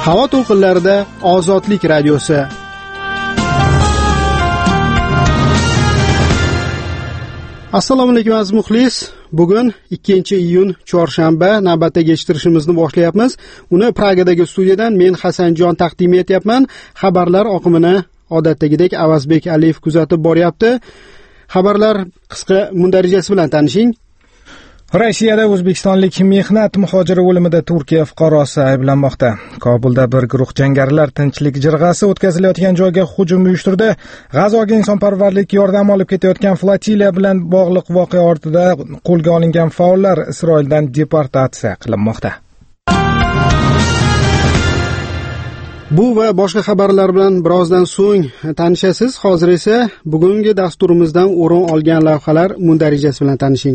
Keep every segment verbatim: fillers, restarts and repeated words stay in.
Havo to'lqinlarida Ozodlik radiosi. Assalomu alaykum aziz muxlis. Bugun ikkinchi iyun chorshanba, navbatdagi eshittirishimizni boshlayapmiz. Uni Pragadagi studiyadan men Hasanjon taqdim etyapman. Xabarlar oqimini odatdagidek Avazbek Aliyev kuzatib boryapti. Xabarlar qisqa mundarijasi bilan tanishing. Rossiyada o'zbekistonlik mehnat muhojiri o'limida Turkiya fuqarosi ayblanmoqda. Kobulda bir guruh jangarilar tinchlik jirg'asi o'tkazilayotgan joyga hujum uyushtirdi. G'azoga insonparvarlik yordami olib ketayotgan flotiliya bilan bog'liq voqea ortida qo'lga olingan faollar Isroildan deportatsiya qilinmoqda. Bu va boshqa xabarlar bilan birozdan so'ng tanishasiz. Hozir esa bugungi dasturimizdan o'rin olgan lavhalar mundarijasi bilan tanishing.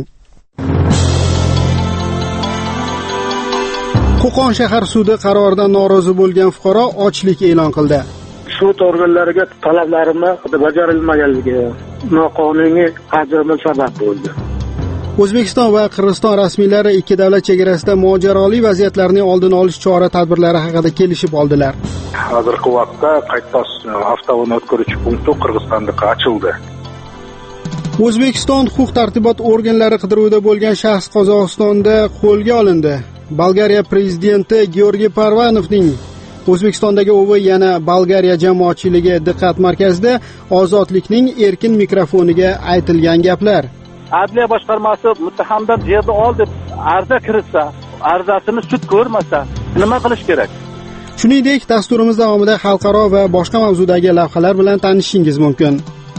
Qo'qon shahar sudi qaroridan norozi bo'lgan fuqaro ochlik e'lon qildi. Sud organlariga talablarimni bajarilmaganligi noqonuniy hajmi sabab bo'ldi. O'zbekiston va Qirg'iziston rasmiylari ikki davlat chegarasida mojaroli vaziyatlarning oldini olish chora-tadbirlari haqida kelishib oldilar. Hozirgi vaqtda qaytash avtouni o'tkazuvchi punkti Qirg'izistonda ochildi. O'zbekiston huquq-tartibot organlari qidiruvida bo'lgan shaxs Qozog'istonda qo'lga olindi. Bolgariya prezidenti Georgiy Parvanovning O'zbekistondagi o'vi yana Bolgariya jamoatchiligi diqqat markazida. Ozodlikning erkin mikrofoniga aytilgan gaplar. Adliya boshqarmasi muttahamdan yerni ol deb arza kiritsa, arzasini sud ko'rmasa, nima qilish kerak? Shuningdek, dasturimiz davomida xalqaro va boshqa mavzudagi lavhalar bilan tanishishingiz mumkin.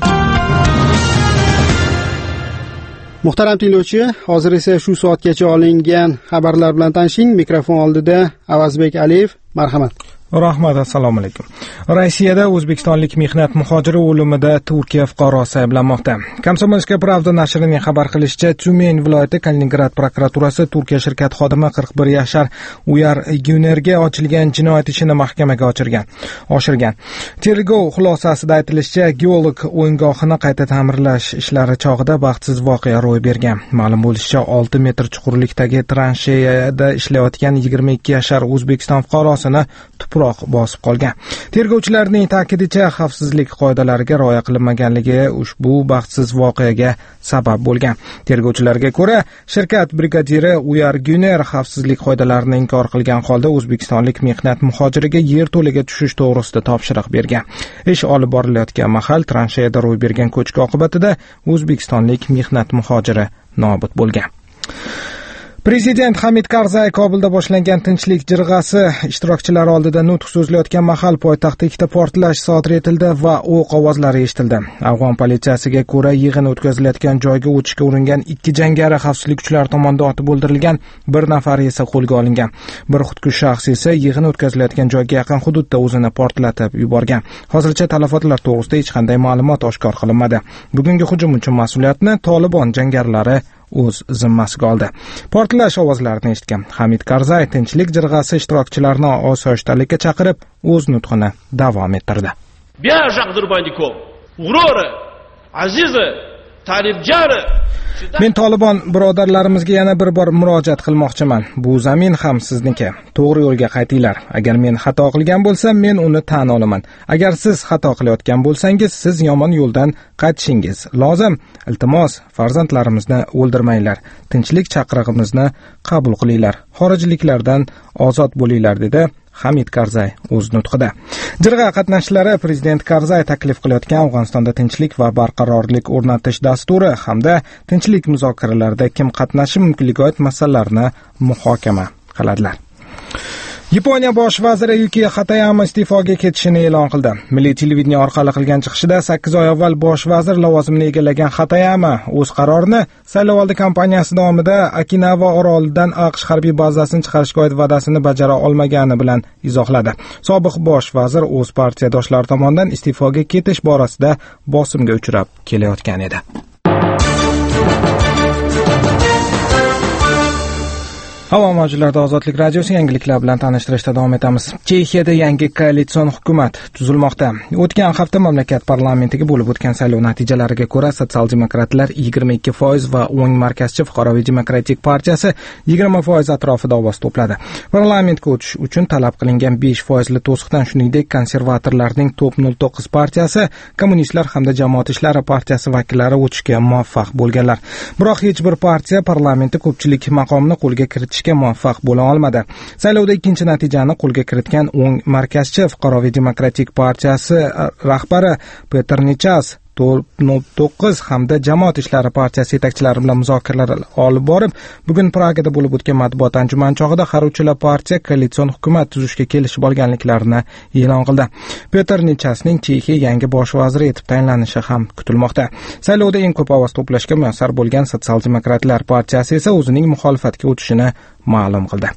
Muhtaram tinglovchi, hozir esa shu soatgacha olingan xabarlar bilan tanishing. Mikrofon oldida Avazbek Aliyev, marhamat. Rahmat, assalomu alaykum. Rossiyada o'zbekistonlik mehnat muhojiri o'limida Turkiya fuqarosi ayblanmoqda. Komsomolskaya Pravda nashrining xabar qilishicha, Tyumen viloyati Kaliningrad prokuraturasi Turkiya shirkat xodimi qirq bir yashar Uyar Günerga ochilgan jinoyat ishini mahkamaga ochirgan. Oshirgan. Tergov xulosasida aytilishicha, geolog o'yingohini qayta ta'mirlash ishlari chog'ida baxtsiz voqea ro'y bergan. Ma'lum bo'lishicha, olti metr chuqurlikdagi transheyada ishlayotgan yigirma ikki yashar O'zbekiston fuqarosini tuproq bosib qolgan. Tergovchilarning ta'kidicha, xavfsizlik qoidalariga rioya qilinmaganligi ushbu baxtsiz voqeaga sabab bo'lgan. Tergovchilarga ko'ra, shirkat brigadiri Uyar Güner xavfsizlik qoidalarini inkor qilgan holda o'zbekistonlik mehnat muhojiriga yerto'laga tushish to'g'risida topshiriq bergan. Ish olib borilayotgan mahal transheyada ro'y bergan ko'chki oqibatida o'zbekistonlik mehnat muhojiri nobud bo'lgan. Prezident Hamid Karzay Kobulda boshlangan tinchlik jirg'asi ishtirokchilari oldida nutq so'zlayotgan mahal poytaxtda ikkita portlash sodir etildi va o'q ovozlari eshitildi. Afg'on politsiyasiga ko'ra, yig'in o'tkazilayotgan joyga o'tishga uringan ikki jangari xavfsizlik kuchlari tomonidan otib o'ldirilgan, bir nafari esa qo'lga olingan. Bir xudkush shaxs esa yig'in o'tkazilayotgan joyga yaqin hududda o'zini portlatib yuborgan. Hozircha talafotlar to'g'risida hech qanday ma'lumot oshkor qilinmadi. Bugungi hujum uchun mas'uliyatni Tolibon jangarilari o'z zimmasiga oldi. Portlash ovozlarini eshitgan Hamid Karzay tinchlik jirg'asi ishtirokchilarini osoyishtalikka chaqirib, o'z nutqini davom ettirdi. Men Tolibon birodarlarimizga yana bir bor murojaat qilmoqchiman. Bu zamin ham sizniki. To'g'ri yo'lga qaytinglar. Agar men xato qilgan bo'lsam, men uni tan olaman. Agar siz xato qilayotgan bo'lsangiz, siz yomon yo'ldan qaytishingiz lozim. Iltimos, farzandlarimizni o'ldirmanglar. Tinchlik chaqirig'imizni qabul qilinglar. Xorijliklardan ozod bo'linglar, dedi Hamid Karzay o'z nutqida. Jirg'a qatnashchilari prezident Karzay taklif qilayotgan Afg'onistonda tinchlik va barqarorlik o'rnatish dasturi hamda tinchlik muzokaralarida kim qatnashishi mumkinligi oid masalalarni muhokama qiladilar. Yaponiya bosh vaziri Yuki Hatayama iste'foga ketishini e'lon qildi. Milliy televideniya orqali qilgan chiqishida sakkiz oy avval bosh vazir lavozimini egallagan Hatayama o'z qarorini saylovoldi kampaniyasi davomida Okinawa orolidan AQSh harbiy bazasini chiqarishga oid va'dasini bajara olmagani bilan izohladi. Sobiq bosh vazir o'z partiyadoshlari tomonidan iste'foga ketish borasida bosimga uchrab kelayotgan edi. Havo mavjlarida Ozodlik radiosi yangiliklar bilan tanishtirishda davom etamiz. Chexiyada yangi koalitsion hukumat tuzilmoqda. O'tgan hafta mamlakat parlamentiga bo'lib o'tgan saylov natijalariga ko'ra, sotsial-demokratlar yigirma ikki foiz va o'ng markazchi Fuqaroviy demokratik partiyasi yigirma foiz atrofida ovoz to'pladi. Parlamentga o'tish uchun talab qilingan besh foizli to'siqdan, shuningdek, konservatorlarning Top nol to'qqiz partiyasi, kommunistlar hamda Jamoat ishlari partiyasi vakillari o'tishga muvaffaq bo'lganlar. Biroq hech bir partiya parlamentda ko'pchilik maqomini qo'lga kiritishga muvaffaq bo'la olmadi. Saylovda ikkinchi natijani qo'lga kiritgan o'ng markazchi Fuqaroviy demokratik partiyasi rahbari Petr Nechas Top nol to'qqiz hamda Jamoat ishlari partiyasi yetakchilari bilan muzokaralar olib borib, bugun Pragada bo'lib o'tgan matbuot anjumani chog'ida har uchala partiya koalitsion hukumat tuzishga kelishib olganliklarini e'lon qildi. Petr Nechasning Chexiya yangi bosh vaziri etib tayinlanishi ham kutilmoqda. Saylovda eng ko'p ovoz to'plashga muvaffaq bo'lgan sotsial-demokratlar partiyasi esa o'zining muxolifatga o'tishini ma'lum qildi.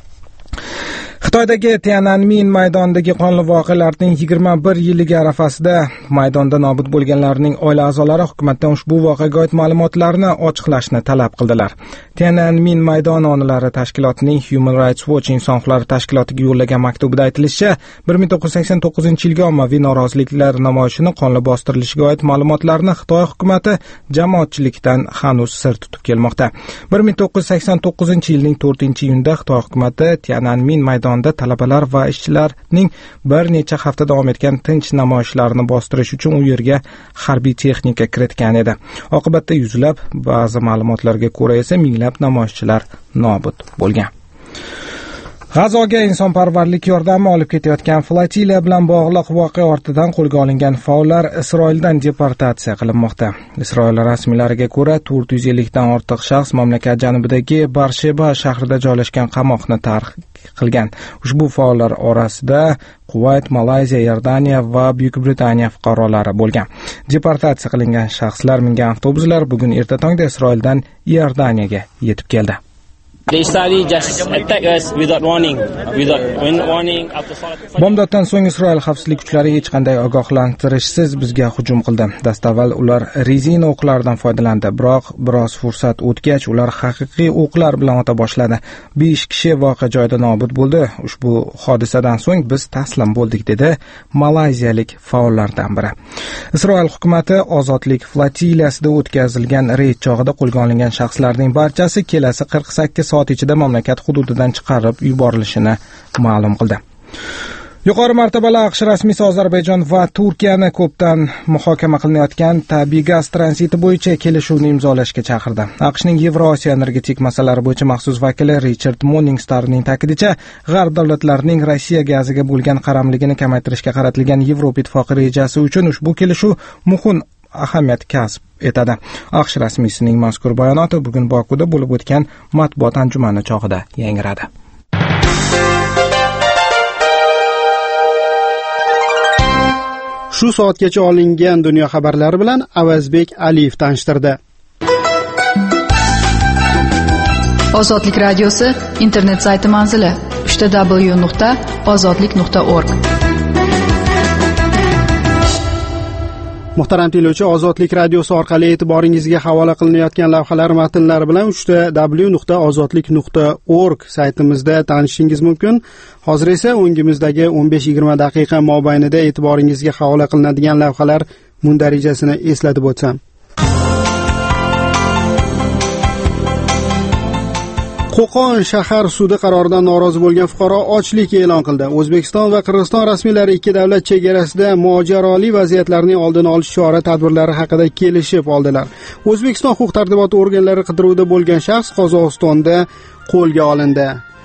Xitoydagi Tiananmen maydonidagi qonli voqealarning yigirma bir yilligi arafasida maydonda nobud bo'lganlarning oila a'zolari hukumatdan ushbu voqeaga oid ma'lumotlarni ochiqlashni talab qildilar. Tiananmen maydoni onalari tashkilotining Human Rights Watch inson huquqlari tashkilotiga yo'llagan maktubida aytilishicha, bir ming to'qqiz yuz sakson to'qqizinchi yilgi ommaviy noroziliklar namoyishini qonli bostirilishiga oid ma'lumotlarni Xitoy hukumati jamoatchilikdan hanuz sir tutib kelmoqda. bir ming to'qqiz yuz sakson to'qqizinchi yilning to'rtinchi iyunida Xitoy hukumati Tiananmen maydoni talabalar va ishchilarning bir necha hafta davom etgan tinch namoyishlarini bostirish uchun u yerga harbiy texnika kiritgan edi. Oqibatda yuzlab, ba'zi ma'lumotlarga ko'ra esa minglab namoyishchilar nobud bo'lgan. G'azoga insonparvarlik yordami olib ketayotgan flotiliya bilan bog'liq voqea ortidan qo'lga olingan faollar Isroildan deportatsiya qilinmoqda. Isroil rasmiylariga ko'ra, to'rt yuz ellikdan ortiq shaxs mamlakat janubidagi Barsheba shahrida joylashgan qamoqni tark qilgan. Ushbu faollar orasida Kuvayt, Malayziya, Iordaniya va Buyuk Britaniya fuqarolari bo'lgan. Deportatsiya qilingan shaxslar mingan avtobuslar bugun erta tongda Isroildan Iordaniyaga yetib keldi. They suddenly just attack us without warning, without warning. Bomdoddan so'ng Isroil xavfsizlik kuchlari hech qanday ogohlantirishsiz bizga hujum qildi. Dastavval ular rezina o'qlardan foydalandi, biroq biroz fursat o'tgach ular haqiqiy o'qlar bilan ota boshladi. besh kishi voqea joyida nobud bo'ldi. Ushbu hodisadan so'ng biz taslim bo'ldik, dedi malayziyalik faollardan biri. Isroil hukumati ozodlik flotiliyasida o'tkazilgan reyd chog'ida qo'lga olingan shaxslarning barchasi kelasi qirq sakkiz soat ichida mamlakat hududidan chiqarib yuborilishini ma'lum qildi. Yuqori martabali AQSh rasmiysi Ozarbayjon va Turkiyani ko'pdan muhokama qilinayotgan tabiiy gaz tranziti bo'yicha kelishuvni imzolashga chaqirdi. AQShning Yevrosiyo energetik masalalar bo'yicha maxsus vakili Richard Morningstarning ta'kidicha, G'arb davlatlarining Rossiya gaziga bo'lgan qaramligini kamaytirishga qaratilgan Yevropa ittifoqi rejasi uchun ushbu kelishuv muhim ahamiyat kasb etadi. AQSh rasmiysining mazkur bayonoti bugun Bokuda bo'lib o'tgan matbuot anjumani chog'ida yangradi. Shu soatgacha olingan dunyo xabarlari bilan Avazbek Aliyev tanishtirdi. Ozodlik radiosi internet sayti manzili w w w nuqta ozodlik nuqta org. Muhtaram tinglovchi, Ozodlik radiosi orqali e'tiboringizga havola qilinayotgan lavhalar matnlari bilan w w w nuqta ozodlik nuqta org saytimizda tanishishingiz mumkin. Hozir esa o'ngimizdagi o'n besh yigirma daqiqa mobaynida e'tiboringizga havola qilinadigan lavhalar mundarijasini eslatib o'tsam. Qo'qon shahar sudi qaroridan norozi bo'lgan fuqaro ochlik e'lon qildi. O'zbekiston va Qirg'iziston rasmiylari ikki davlat chegarasida mojaroli vaziyatlarning oldini olish chora-tadbirlari haqida kelishib oldilar. O'zbekiston huquq-tartibot organlari qidiruvda bo'lgan shaxs Qozog'istonda qo'lga olindi.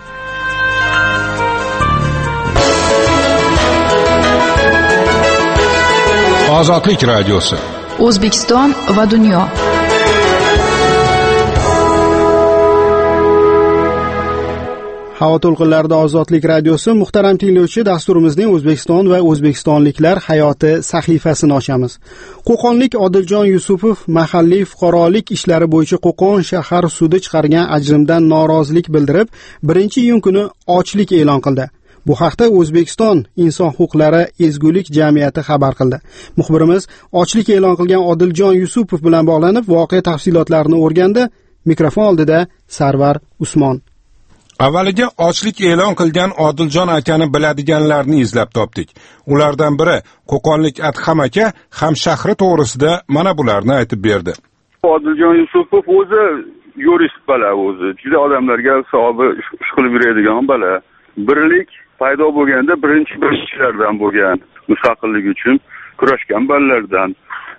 Ozodlik radiosi. O'zbekiston va dunyo. Havo to'lqinlarida Ozodlik radiosi. Muhtaram tinglovchi, dasturimizning O'zbekiston va o'zbekistonliklar hayoti sahifasini ochamiz. Qo'qonlik Odiljon Yusupov mahalliy fuqarolik ishlari bo'yicha Qo'qon shahar sudi chiqargan ajrimdan norozilik bildirib, birinchi iyun kuni ochlik e'lon qildi. Bu haqda O'zbekiston inson huquqlari ezgulik jamiyati xabar qildi. Muxbirimiz ochlik e'lon qilgan Odiljon Yusupov bilan bog'lanib, voqea tafsilotlarini o'rgandi. Mikrofon oldida Sarvar Usmon. Avvaliga ochlik e'lon qilgan Odiljon akani biladiganlarni izlab topdik. Ulardan biri Qo'qonlik Adham aka hamshahri to'g'risida mana bularni aytib berdi. Odiljon Yusupov o'zi yurist bola, o'zi juda odamlarga savobi ish qilib yuradigan bola. Birlik paydo bo'lganda birinchi birlikchilardan bo'lgan, mustaqillik uchun kurashgan bolalardan.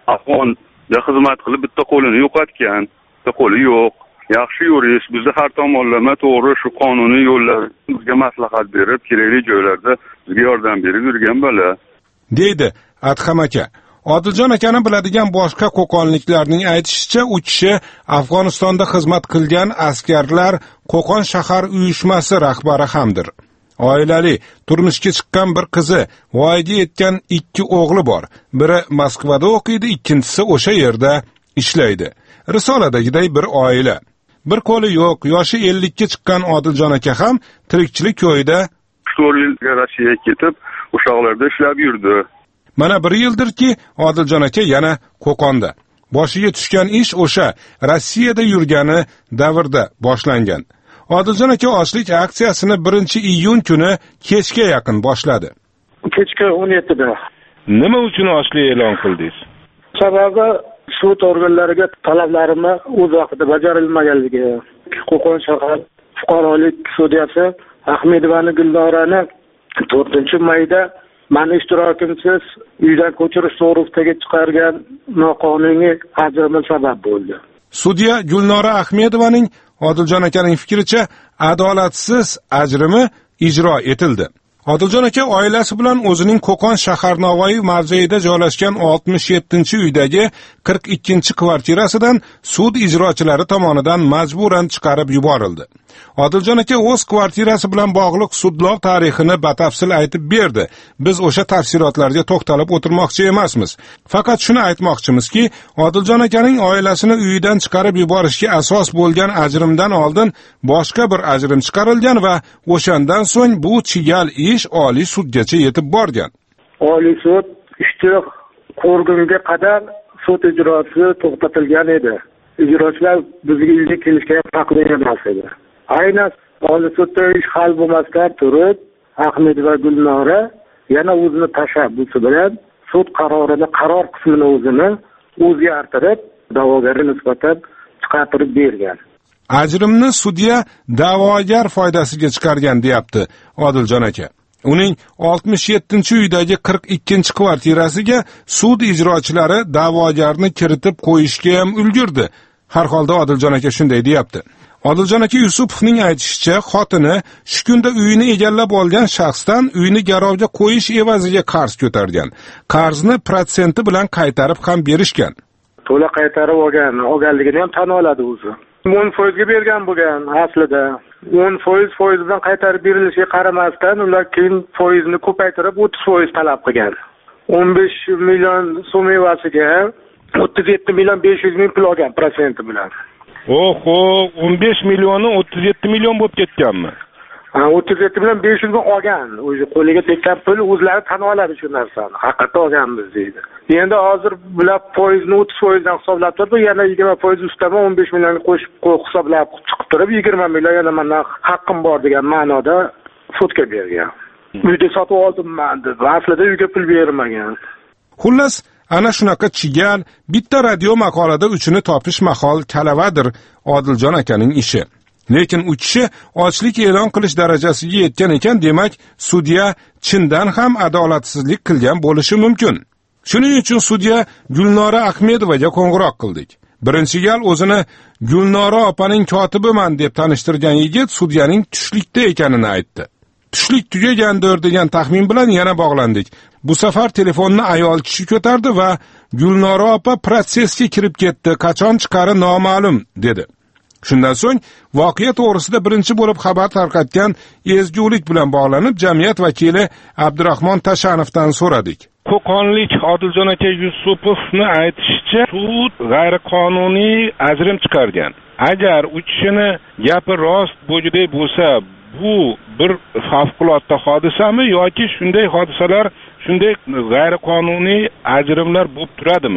Afg'onda xizmat qilib bitta qo'lini yo'qotgan, bitta qo'li yo'q. Yaxshi yurist, bizni har tomonlama to'g'ri shu qonuniy yo'llar bizga maslahat berib, kerakli joylarda bizga yordam berib yurgan bola, deydi Adham aka. Odiljon akani biladigan boshqa qo'qonliklarning aytishicha, u kishi Afg'onistonda xizmat qilgan askarlar Qo'qon shahar uyushmasi rahbari hamdir. Oilali, turmushga chiqqan bir qizi, voyaga yetgan ikki o'g'li bor. Biri Moskvada o'qiydi, ikkinchisi o'sha yerda ishlaydi. Risoladagiday bir oila. Bir qo'li yo'q, yoshi ellikka chiqqan Odiljon aka ham tirikchilik ko'yida to'rt yilga Rossiyaga ketib, o'shalarda ishlab yurdi. Mana bir yildirki, Odiljon aka yana Qo'qonda. Boshiga tushgan ish o'sha Rossiyada yurgani davrda boshlangan. Odiljon aka ochlik aksiyasini birinchi iyun kuni kechga yaqin boshladi. Kechga o'n yettida. Nima uchun ochlik e'lon qildingiz? Sababi sud organlariga talablarimni o'z vaqtida bajarilmaganligi. Qo'qon shahar fuqarolik sudyasi Ahmedovani Gulnorani to'rtinchi mayda meni ishtirokimsiz uydan ko'chirish to'g'risidagi chiqargan noqonuniy ajrimi sabab bo'ldi. Sudya Gulnora Ahmedovaning Odiljon akaning fikricha adolatsiz ajrimi ijro etildi. Odiljon aka oilasi bilan o'zining Qo'qon shahar Navoiy mavzeida joylashgan oltmish yettinchi uydagi qirq ikkinchi kvartirasidan sud ijrochilari tomonidan majburan chiqarib yuborildi. Odiljon aka o'z kvartirasi bilan bog'liq sudlov tarixini batafsil aytib berdi. Biz o'sha tafsilotlarga to'xtalib o'tirmoqchi emasmiz. Faqat shuni aytmoqchimizki, Odiljon akaning oilasini uyidan chiqarib yuborishga asos bo'lgan ajrimdan oldin boshqa bir ajrim chiqarilgan va o'shandan so'ng bu chigal ish Oliy sudgacha yetib borgan. Oliy sud ishchi qo'rg'inga qadar sud ijrosi to'xtatilgan edi. Ijrochilar bizga uyga kelishga haqli emas edi. Aynan Oliy sudda ish hal bo'lmasdan turib, Ahmed va Gulnora yana o'zini tashabbusi bilan sud qarorini, qaror qismini o'zini o'zgartirib, da'vogarga nisbatan chiqartirib bergan. Ajrimni sudya da'vogar foydasiga chiqargan deyapti Odiljon aka. Uning oltmish yettinchi uydagi qirq ikkinchi kvartirasiga sud ijrochilari da'vogarni kiritib qo'yishga ham ulgurdi. Har holda Odiljon aka shunday deyapti. Odiljon aka Yusupovning aytishicha, xotini shu kunda uyini egallab olgan shaxsdan uyni garovga qo'yish evaziga qarz ko'targan. Qarzni protsenti bilan qaytarib ham berishgan. To'la qaytarib olgan, olganligini ham tan oladi o'zi. o'n foizga bergan bo'lgan aslida. o'n foiz foiz bilan qaytarib berilishiga qaramasdan ular keyin foizni ko'paytirib o'ttiz foiz talab qilgan. o'n besh million so'm evasiga o'ttiz yetti million besh yuz ming pul olgan protsenti bilan. Oho, o'n besh millionni o'ttiz yetti million bo'lib ketganmi? Ha, o'ttiz yetti million besh yuz ming olgan. O'zi qo'liga tekkan pul o'zlari tan oladi shu narsani. Haqiqatda olganmiz deydi. Endi hozir bular foizni o'ttiz foizdan hisoblab turib, yana yigirma foiz ustama o'n besh millionni qo'shib hisoblab chiqib turib, yigirma million yana mendan haqqim bor degan ma'noda sudga bergan. Uyda sotib oldim-man deb, aslida uyga pul bermagan. Xullas, ana shunaqa chigal bitta radio maqolada uchini topish mahol kalavadir Odiljon akaning ishi. Lekin u kishi ochlik e'lon qilish darajasiga yetgan ekan, demak, sudya chindan ham adolatsizlik qilgan bo'lishi mumkin. Shuning uchun sudya Gulnora Ahmedovaga qo'ng'iroq qildik. Birinchi gal o'zini Gulnora opaning kotibiman deb tanishtirgan yigit sudyaning tushlikda ekanini aytdi. Tushlik tugagandir degan taxmin bilan yana bog'landik. Bu safar telefonni ayol kishi ko'tardi va Gulnora opa protsessga kirib ketdi, qachon chiqari noma'lum dedi. Shundan so'ng voqea to'g'risida birinchi bo'lib xabar tarqatgan ezgulik bilan bog'lanib, jamiyat vakili Abdurahmon Tashanovdan so'radik. Qo'qonlik Odiljon aka Yusupovni aytishicha, sud g'ayriqonuniy ajrim chiqargan. Agar u kishini gapi rost bo'yiday bo'lsa, bu bir favqulodda hodisami yoki shunday hodisalar, shunday g'ayriqonuniy ajrimlar bo'lib turadimi?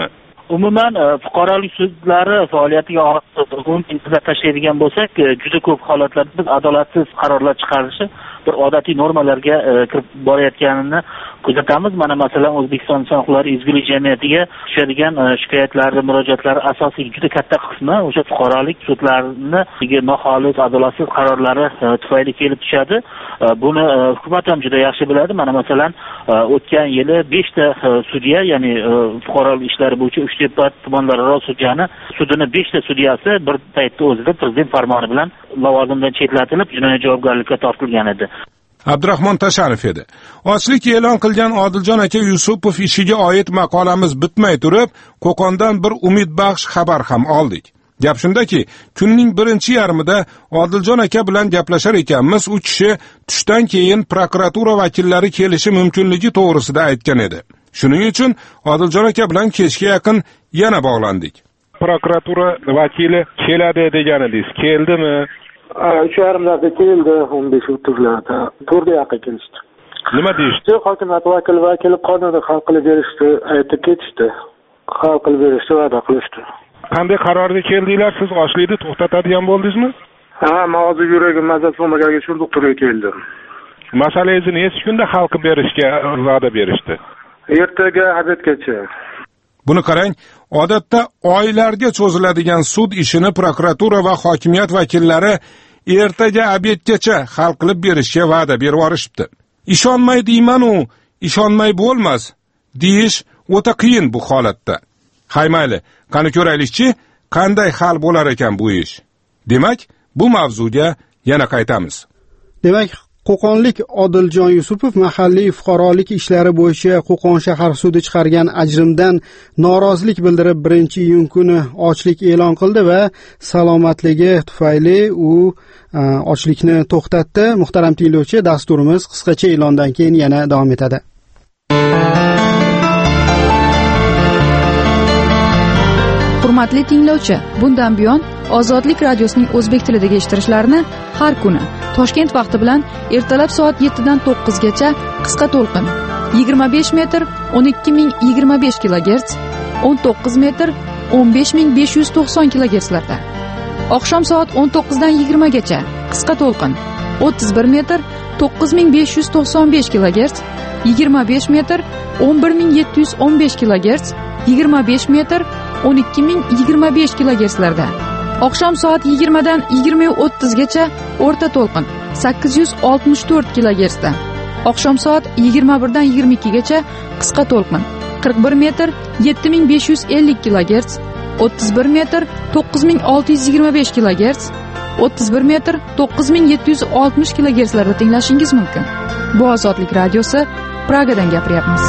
Umuman fuqarolik sudlari faoliyatiga umuman tashlaydigan bo'lsak, juda ko'p holatlarda biz adolatsiz qarorlar chiqarishi bir odatiy normalarga kirib borayotganini kuzatamiz. Mana masalan O'zbekiston inson huquqlari ezgulik jamiyatiga tushadigan shikoyatlar, murojaatlar asosiy juda katta qismi o'sha fuqarolik sudlarining noxolis, adolatsiz qarorlari tufayli kelib tushadi. Buni hukumat ham juda yaxshi biladi. Mana masalan o'tgan yili beshta sudya, ya'ni fuqarolik ishlari bo'yicha Uchtepa tumanlararo sudyani sudini beshta sudyasi bir paytda o'zida prezident farmoni bilan lavozimdan chetlatilib, jinoiy javobgarlikka tortilgan edi. Abdurahmon Tashanov edi. Ochlik e'lon qilgan Odiljon aka Yusupov ishiga oid maqolamiz bitmay turib, Qo'qondan bir umidbaxsh xabar ham oldik. Gap shundaki, kunning birinchi yarmida Odiljon aka bilan gaplashar ekanmiz, u kishi tushdan keyin prokuratura vakillari kelishi mumkinligi to'g'risida aytgan edi. Shuning uchun Odiljon aka bilan kechga yaqin yana bog'landik. Prokuratura vakili keladi degan edingiz, keldimi? uch yarimlarda keldi, o'n besh o'ttizlarda. to'rtga yaqin kelishdi. Nima deyishdi? Hokimiyat vakili va kelib qonunni hal qilib berishdi, aytib ketishdi. Hal qilib berishdi, va'da qilishdi. Qanday qarorga keldinglar? Siz ochlikni to'xtatadigan bo'ldingizmi? Ha, men hozir yuragim mazza bo'lmaganiga shu doktorga keldim. Masalangizni necha kunda hal qilib berishga va'da berishdi? Ertaga obedgacha. Buni qarang, odatda oylarga cho'ziladigan sud ishini prokuratura va hokimiyat vakillari ertaga obedgacha hal qilib berishga va'da berib yorishibdi. Ishonmay deyman-u, ishonmay bo'lmas, deyish o'ta qiyin bu holatda. Hay mayli, qani ko'raylikchi, qanday hal bo'lar ekan bu ish. Demak, bu mavzuga yana qaytamiz. Demak, Qo'qonlik Odiljon Yusupov mahalliy fuqarolik ishlari bo'yicha Qo'qon shahar sudi chiqargan ajrimdan norozilik bildirib birinchi iyun kuni ochlik e'lon qildi va salomatligi tufayli u ochlikni to'xtatdi. Muhtaram tinglovchi, dasturimiz qisqacha e'londan keyin yana davom etadi. Hurmatli tinglovchi, bundan buyon Ozodlik radiosining o'zbek tilidagi eshittirishlarini har kuni Toshkent vaqti bilan ertalab soat yettidan to'qqizgacha qisqa to'lqin yigirma besh metr o'n ikki ming yigirma besh kilogerts, o'n to'qqiz metr o'n besh ming besh yuz to'qson kilogertslarda, oqshom soat o'n to'qqizdan yigirmagacha qisqa to'lqin o'ttiz bir metr to'qqiz ming besh yuz to'qson besh kilogerts, yigirma besh metr o'n bir ming yetti yuz o'n besh kilogerts, yigirma besh metr o'n ikki ming yigirma besh kilogertslarda, oqshom soat yigirmadan yigirma o'ttizgacha o'rta to'lqin sakkiz yuz oltmish to'rt kilogertsda, oqshom soat yigirma birdan yigirma ikkigacha qisqa to'lqin qirq bir metr yetti ming besh yuz ellik kilogerts, o'ttiz bir metr to'qqiz ming olti yuz yigirma besh kilogerts, o'ttiz bir metr to'qqiz ming yetti yuz oltmish kilogertslarda tinglashingiz mumkin. Bu Ozodlik radiosi, Pragadan gapiryapmiz.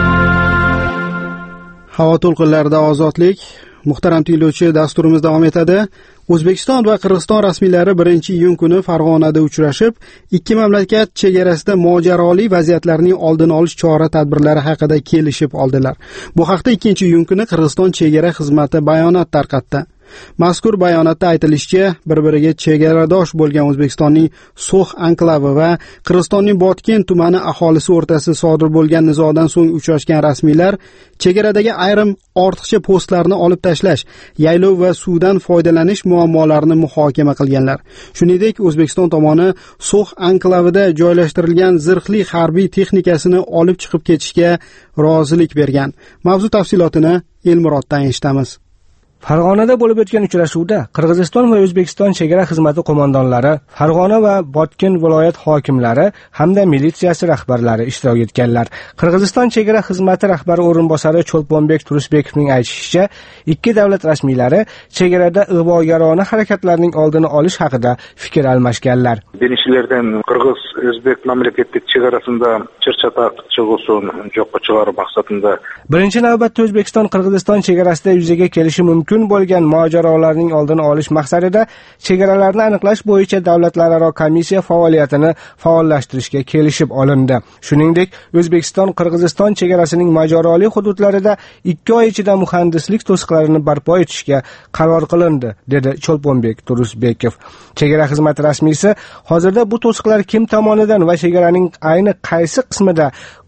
Havo to'lqinlarida ozodlik. Muhtaram tinglovchi, dasturimiz davom etadi. O'zbekiston va Qirg'iziston rasmiylari birinchi iyun kuni Farg'onada uchrashib, ikki mamlakat chegarasida mojaroli vaziyatlarning oldini olish chora-tadbirlari haqida kelishib oldilar. Bu haqda ikkinchi iyun kuni Qirg'iziston chegara xizmati bayonot tarqatdi. Mazkur bayonotda aytilishicha, bir-biriga chegaradosh bo'lgan O'zbekistonning So'x anklavi va Qirg'izistonning Botken tumani aholisi o'rtasida sodir bo'lgan nizodan so'ng uchrashgan rasmiylar chegaradagi ayrim ortiqcha postlarni olib tashlash, yaylov va suvdan foydalanish muammolarini muhokama qilganlar. Shuningdek, O'zbekiston tomoni So'x anklavida joylashtirilgan zirhli harbiy texnikasini olib chiqib ketishga rozilik bergan. Mavzu tafsilotini Elmuroddan eshitamiz. Farg'onada bo'lib o'tgan uchrashuvda Qirg'iziston va O'zbekiston chegara xizmati qo'mondonlari, Farg'ona va Botken viloyat hokimlari hamda militsiyasi rahbarlari ishtirok etganlar. Qirg'iziston chegara xizmati rahbari o'rinbosari Cho'lponbek Turusbekovning aytishicha, ikki davlat rasmiylari chegarada ig'vogarona harakatlarning oldini olish haqida fikr almashganlar. Birinchilardan Qirg'iz O'zbek mamlakatlik chegarasida chirchata chiqishni yo'qqa chiqarish maqsadida birinchi navbatda O'zbekiston Qirg'iziston chegarasida yuzaga kelishi mumkin bo'lgan mojarolarning oldini olish maqsadida chegaralarni aniqlash bo'yicha davlatlararo komissiya faoliyatini faollashtirishga kelishib olindi. Shuningdek, O'zbekiston Qirg'iziston chegarasining mojaroli hududlarida ikki oy ichida muhandislik to'siqlarini barpo etishga qaror qilindi, dedi Cho'lponbek Turusbekov. Chegara xizmati rasmiysi hozirda bu to'siqlar kim tomonidan va chegaraning ayni qaysi qismida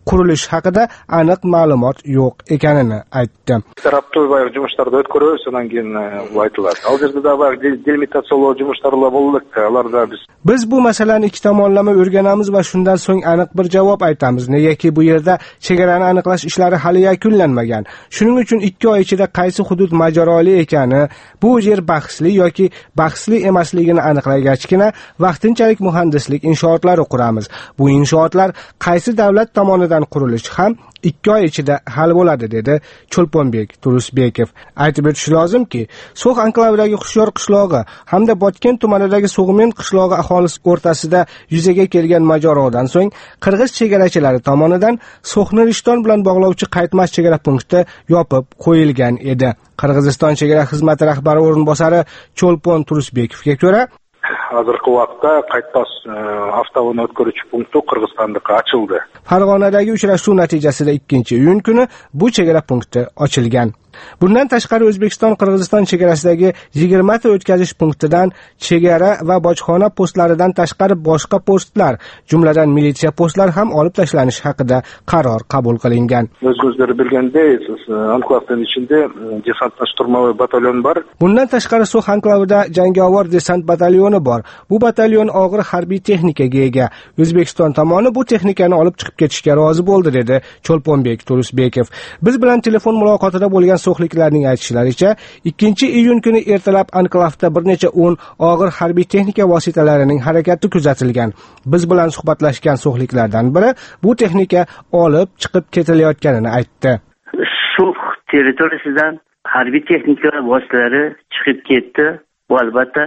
qurilishi haqida aniq ma'lumot yo'q ekanini aytdi. Tarapda bayaq жұмыштарды өткөрөбүз, анан кийин айтылат. Ал жерде да баягы делимитациялоо жұмыштары болду. Аларда биз Biz bu masalani ikki tomonlama o'rganamiz va shundan so'ng aniq bir javob aytamiz. Negaki bu yerda chegarani aniqlash ishlari hali yakunlanmagan. Shuning uchun ikki oy ichida qaysi hudud mojaroli ekani, bu yer bahsli yoki bahsli emasligini aniqlagachgina vaqtinchalik muhandislik inshootlari quramiz. Bu inshootlar qaysi davlat tomonidan qurilishi ham ikki oy ichida hal bo'ladi, dedi Cho'lponbek Turusbekov. Aytib o'tish lozimki, So'x anklavidagi Xushyor qishlog'i hamda Botken tumanidagi So'g'men qishlog'i aholisi o'rtasida yuzaga kelgan mojarodan so'ng qirg'iz chegarachilari tomonidan So'xni Rishton bilan bog'lovchi qaytmas chegara punkti yopib qo'yilgan edi. Qirg'iziston chegara xizmati rahbari o'rinbosari Cho'lpon Turusbekovga ko'ra, hozirgi vaqtda qaytmas avtobusni o'tkazuvchi punkti Qirg'izistondagi ochildi. Farg'onadagi uchrashuv natijasida ikkinchi iyun kuni bu chegara punkti ochilgan. Bundan tashqari O'zbekiston Qirg'iziston chegarasidagi yigirma ta o'tkazish punktidan chegara va bojxona postlaridan tashqari boshqa postlar, jumladan militsiya postlari ham olib tashlanish haqida qaror qabul qilingan. O'zingizlar bilgandek, anklavning ichida desantno-shturmovoy batalyon bor. Bundan tashqari So'x anklavida jangovar desant batalyoni bor. Bu batalyon og'ir harbiy texnikaga ega. O'zbekiston tomoni bu texnikani olib chiqib ketishga rozi bo'ldi, dedi Cho'lponbek Turusbekov. Biz bilan telefon muloqotida bo'lgan so'xliklarning aytishlaricha, ikkinchi iyun kuni ertalab anklavda bir necha o'n og'ir harbiy texnika vositalarining harakati kuzatilgan. Biz bilan suhbatlashgan so'xliklardan biri bu texnika olib chiqib ketilayotganini aytdi. So'x territoriyasidan harbiy texnika vositalari chiqib ketdi. Bu albatta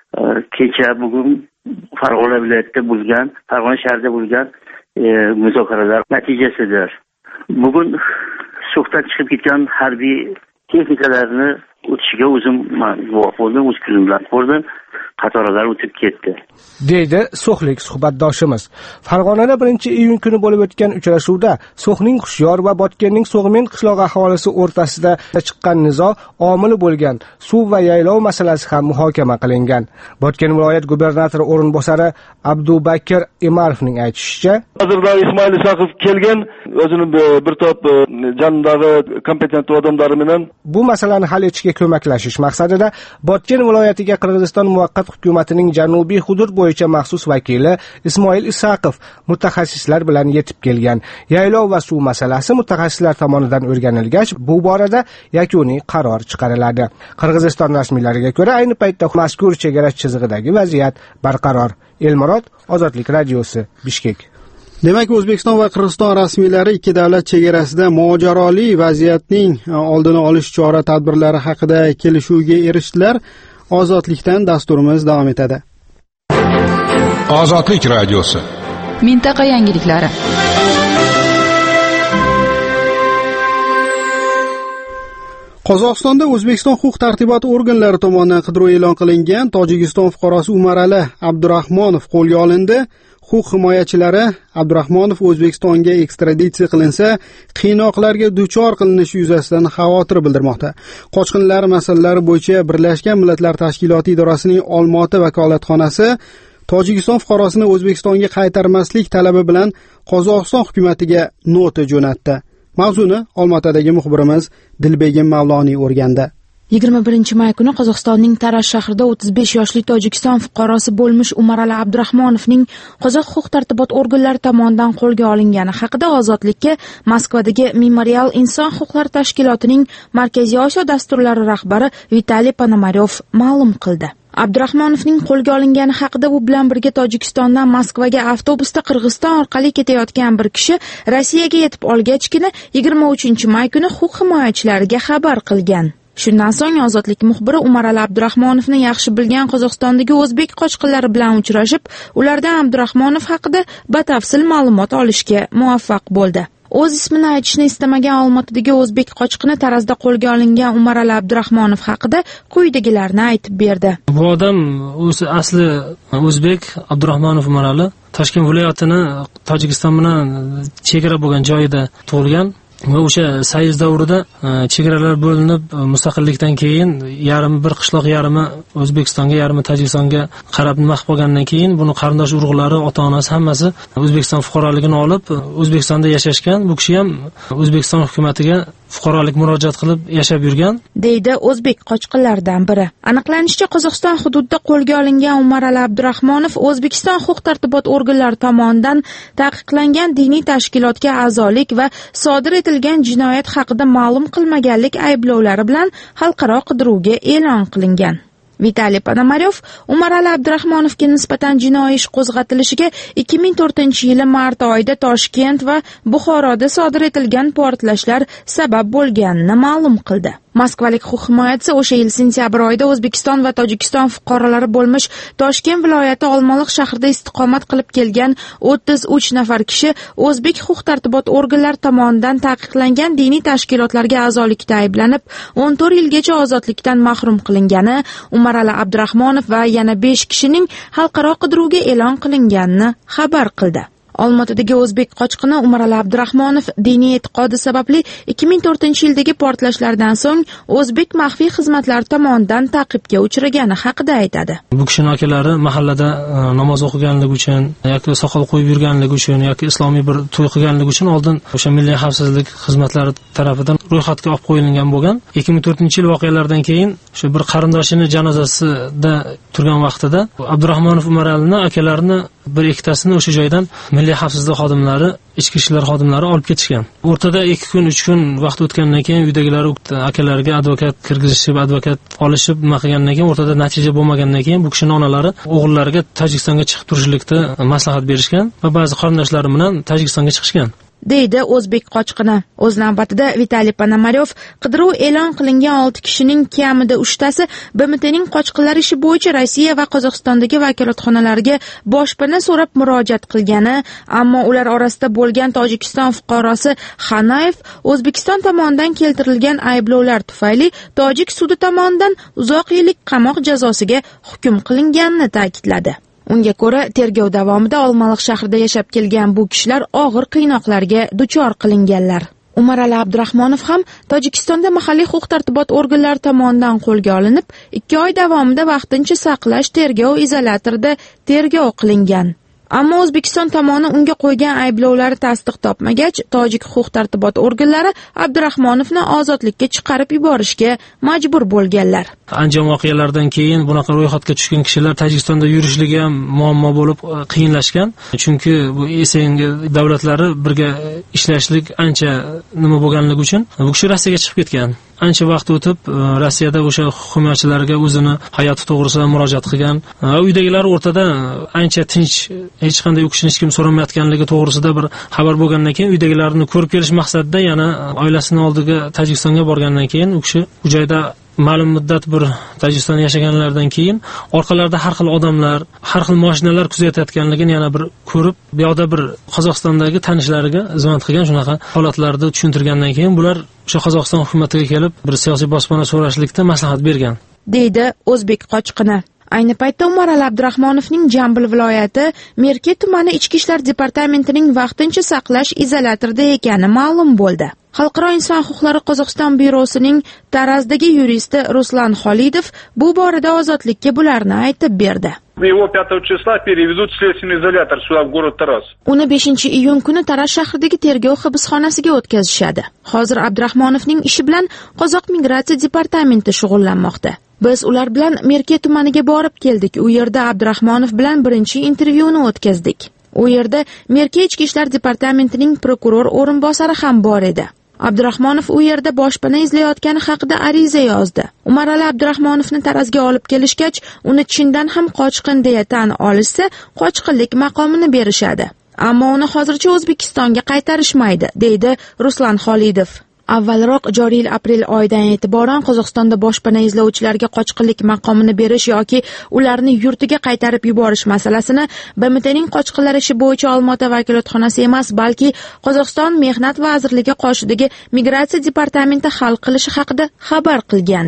kecha bugun Farg'ona viloyatida bo'lgan, Farg'ona shahrida bo'lgan muzokaralar natijasidir. Bugun So'xdan chiqib ketgan harbiy texnikalarni o'tishiga o'zim guvoh bo'ldim, o'z ko'zim bilan ko'rdim. Qatorlar o'tib ketdi, deydi so'xlik suhbatdoshimiz. Farg'onada birinchi iyun kuni bo'lib o'tgan uchrashuvda So'xning Xushyor va Botkenning So'g'men qishlog'i aholisi o'rtasida chiqqan nizo omili bo'lgan suv va yaylov masalasi ham muhokama qilingan. Botken viloyat gubernatori o'rinbosari Abdubakir Imarovning aytishicha, hozirda Ismoil Isaqov kelgan, o'zini bir top jandagi kompetent odamlari bilan bu masalani hal etishga ko'maklashish maqsadida Botken viloyatiga Qirg'iziston muvaqqat hukumatining janubiy hudud bo'yicha maxsus vakili Ismoil Isaqov mutaxassislar bilan yetib kelgan. Yaylov va suv masalasi mutaxassislar tomonidan o'rganilgach, bu borada yakuniy qaror chiqariladi. Qirg'iziston rasmiylariga ko'ra, ayni paytda mazkur chegara chizig'idagi vaziyat barqaror. Elmurod, Ozodlik radiosi, Bishkek. Demak, O'zbekiston va Qirg'iziston rasmiylari ikki davlat chegarasida mojaroli vaziyatning oldini olish chora-tadbirlari haqida kelishuvga erishdilar. Ozodlikdan dasturimiz davom etadi. Ozodlik radiosi. Mintaqa yangiliklari. Qozog'istonda O'zbekiston huquq-tartibot organlari tomonidan qidiruv e'lon qilingan Tojikiston fuqarosi Umarali Abdurahmonov qo'lga olindi. Huquq himoyachilari Abdurahmonov O'zbekistonga ekstraditsiya qilinsa, qiynoqlarga duchor qilinishi yuzasidan xavotir bildirmoqda. Qochqinlar masalalari bo'yicha Birlashgan Millatlar Tashkiloti idorasining Olmaota vakolatxonasi Tojikiston fuqarosini O'zbekistonga qaytarmaslik talabi bilan Qozog'iston hukumatiga nota jo'natdi. Mavzuni Olmaotadagi muxbirimiz Dilbegim Mavloniy o'rgandi. yigirma birinchi may kuni Qozog'istonning Tarash shahrida o'ttiz besh yoshli Tojikiston fuqarosi bo'lmish Umarali Abdurahmonovning qozoq huquq-tartibot organlari tomonidan qo'lga olingani haqida Ozodlikka Moskvadagi Memorial inson huquqlari tashkilotining Markaziy Osiyo dasturlari rahbari Vitaliy Ponomaryov ma'lum qildi. Abdurahmonovning qo'lga olingani haqida u bilan birga Tojikistondan Moskvaga avtobusda Qirg'iziston orqali ketayotgan bir kishi Rossiyaga yetib olgachgina yigirma uchinchi may kuni huquq himoyachilariga xabar qilgan. Shundan so'ng Ozodlik muxbiri Umarali Abdurahmonovni yaxshi bilgan Qozog'istondagi o'zbek qochqinlari bilan uchrashib, ulardan Abdurahmonov haqida batafsil ma'lumot olishga muvaffaq bo'ldi. O'z ismini aytishni istamagan Olmaotadagi o'zbek qochqini Tarazda qo'lga olingan Umarali Abdurahmonov haqida quyidagilarni aytib berdi. Bu odam o'zi asli o'zbek, Abdurahmonov Umarali, Toshkent viloyatini Tojikiston bilan chegara bo'lgan joyida tug'ilgan. va o'sha sayz davrida chegaralar bo'linib mustaqillikdan keyin yarmi bir qishloq yarmi O'zbekistonga yarmi Tojikistonga qarab nima qilib qolgandan keyin buni qarindosh urug'lari ota-onasi hammasi O'zbekiston fuqaroligini olib O'zbekistonda yashashgan. Bu kishi ham O'zbekiston hukumatiga fuqarolik murojaat qilib yashab yurgan, deydi o'zbek qochqinlaridan biri. Aniqlanishicha, Qozog'iston hududida qo'lga olingan Umarali Abdurahmonov O'zbekiston huquq-tartibot organlari tomonidan taqiqlangan diniy tashkilotga a'zolik va sodir etilgan jinoyat haqida ma'lum qilmaganlik ayblovlari bilan xalqaro qidiruvga e'lon qilingan. Vitaliy Ponomaryov Umarali Abdurahmonovga nisbatan jinoiy ish qo'zg'atilishiga ikki ming to'rtinchi yili mart oyida Toshkent va Buxoroda sodir etilgan portlashlar sabab bo'lganini ma'lum qildi. Moskvalik huquq himoyachisi o'sha yil sentyabr oyida O'zbekiston va Tojikiston fuqarolari bo'lmish Toshkent viloyati Olmaliq shahrida istiqomat qilib kelgan o'ttiz uch nafar kishi o'zbek huquq-tartibot organlari tomonidan taqiqlangan diniy tashkilotlarga a'zolikda ayblanib, o'n to'rt yilgacha ozodlikdan mahrum qilingani, Umarali Abdurahmonov va yana besh kishining xalqaro qidiruvga e'lon qilinganini xabar qildi. Olmaotadagi o'zbek qochqini Umarali Abdurahmonov diniy e'tiqodi sababli ikki ming to'rtinchi yildagi portlashlardan so'ng o'zbek maxfiy xizmatlari tomonidan ta'qibga uchragani haqida aytadi. Bu kishining akalari mahallada namoz o'qiganligi uchun yoki soqol qo'yib yurganligi uchun yoki islomiy bir to'y qilganligi uchun oldin o'sha milliy xavfsizlik xizmatlari tarafidan ro'yxatga olib qo'yilgan bo'lgan. ikki ming to'rtinchi yil voqealaridan keyin shu bir qarindoshining janozasida turgan vaqtida Abdurahmonov Umaralini akalarini bir ikkitasini o'sha joydan milliy xavfsizlik xodimlari, ichki ishlar xodimlari olib ketishgan. O'rtada ikki kun, uch kun vaqt o'tgandan keyin uydagilar akalariga advokat kirgizishib, advokat olishib, nima qilgandan keyin o'rtada natija bo'lmagandan keyin bu kishining onalari o'g'illariga Tojikistonga chiqib turishlikda maslahat berishgan va ba'zi qarindoshlari bilan Tojikistonga chiqishgan, deydi o'zbek qochqini. O'z navbatida Vitaliy Ponomaryov qidiruv e'lon qilingan olti kishining kamida uchtasi B M Tning qochqinlar ishi bo'yicha Rossiya va Qozog'istondagi vakolatxonalariga boshpana so'rab murojaat qilgani, ammo ular orasida bo'lgan Tojikiston fuqarosi Xanayev O'zbekiston tomonidan keltirilgan ayblovlar tufayli tojik sudi tomonidan uzoq yillik qamoq jazosiga hukm qilinganini ta'kidladi. Unga ko'ra, tergov davomida Olmaliq shahrida yashab kelgan bu kishilar og'ir qiynoqlarga duchor qilinganlar. Umarali Abdurahmonov ham Tojikistonda mahalliy huquq-tartibot organlari tomonidan qo'lga olinib, ikki oy davomida vaqtincha saqlash tergov izolyatorida tergov qilingan. Ammo O'zbekiston tomoni unga qo'ygan ayblovlari tasdiq topmagach, tojik huquq-tartibot organlari Abdurahmonovni ozodlikka chiqarib yuborishga majbur bo'lganlar. Anjom voqealaridan keyin bunaqa ro'yxatga tushgan kishilar Tojikistonda yurishligi ham muammo bo'lib qiyinlashgan. Chunki bu E S N davlatlari birga ishlashlik ancha nima bo'lganligi uchun bu kishi Rossiyaga chiqib ketgan. Ancha vaqt o'tib Rossiyada o'sha huquq himoyachilariga o'zini hayoti to'g'risida murojaat qilgan. Uydagilar o'rtada ancha tinch, hech qanday u kishini hech kim so'ramayotganligi to'g'risida bir xabar bo'lgandan keyin uydagilarni ko'rib kelish maqsadida yana oilasining oldiga Tojikistonga borgandan keyin u kishi u joyda ma'lum muddat bir Tojikistonda yashaganlardan keyin orqalarida har xil odamlar, har xil mashinalar kuzatayotganligini yana bir ko'rib, bu yoqda bir Qozog'istondagi tanishlariga xizmat qilgan shunaqa holatlarda tushuntirgandan keyin bular o'sha Qozog'iston hukumatiga kelib bir siyosiy bospana so'rashlikda maslahat bergan, deydi o'zbek qochqini. Ayni paytda Umarali Abdurahmonovning Jambil viloyati Merke tumani ichki ishlar departamentining vaqtincha saqlash izolyatorida ekani ma'lum bo'ldi. Xalqaro inson huquqlari Qozog'iston byurosining Tarazdagi yuristi Ruslan Xolidov bu borada ozodlikka bularni aytib berdi. Его пятого числа переведут в следственный изолятор сюда в город Тарас. Uni beshinchi iyun kuni Taraz shahridagi tergov hibsxonasiga o'tkazishadi. Hozir Abdurahmonovning ishi bilan Qozoq migratsiya departamenti shug'ullanmoqda. Biz ular bilan Merke tumaniga borib keldik. U yerda Abdurahmonov bilan birinchi intervyuni o'tkazdik. U yerda Merke ichki ishlar departamentining prokuror o'rinbosari ham bor edi. Abdurahmonov u yerda boshpana izlayotgani haqida ariza yozdi. Umarali Abdurahmonovni Tarazga olib kelishgach, uni chindan ham qochqin deya tan olishsa, qochqinlik maqomini berishadi. Ammo uni hozircha O'zbekistonga qaytarishmaydi, deydi Ruslan Xolidov. Avvalroq joriy yil aprel oyidan e'tiboran Qozog'istonda boshpana izlovchilarga qochqinlik maqomini berish yoki ularni yurtiga qaytarib yuborish masalasini B M Tning qochqinlar ishi bo'yicha Olmaota vakolatxonasi emas, balki Qozog'iston Mehnat vazirligi qoshidagi migratsiya departamenti hal qilishi haqida xabar qilgandik.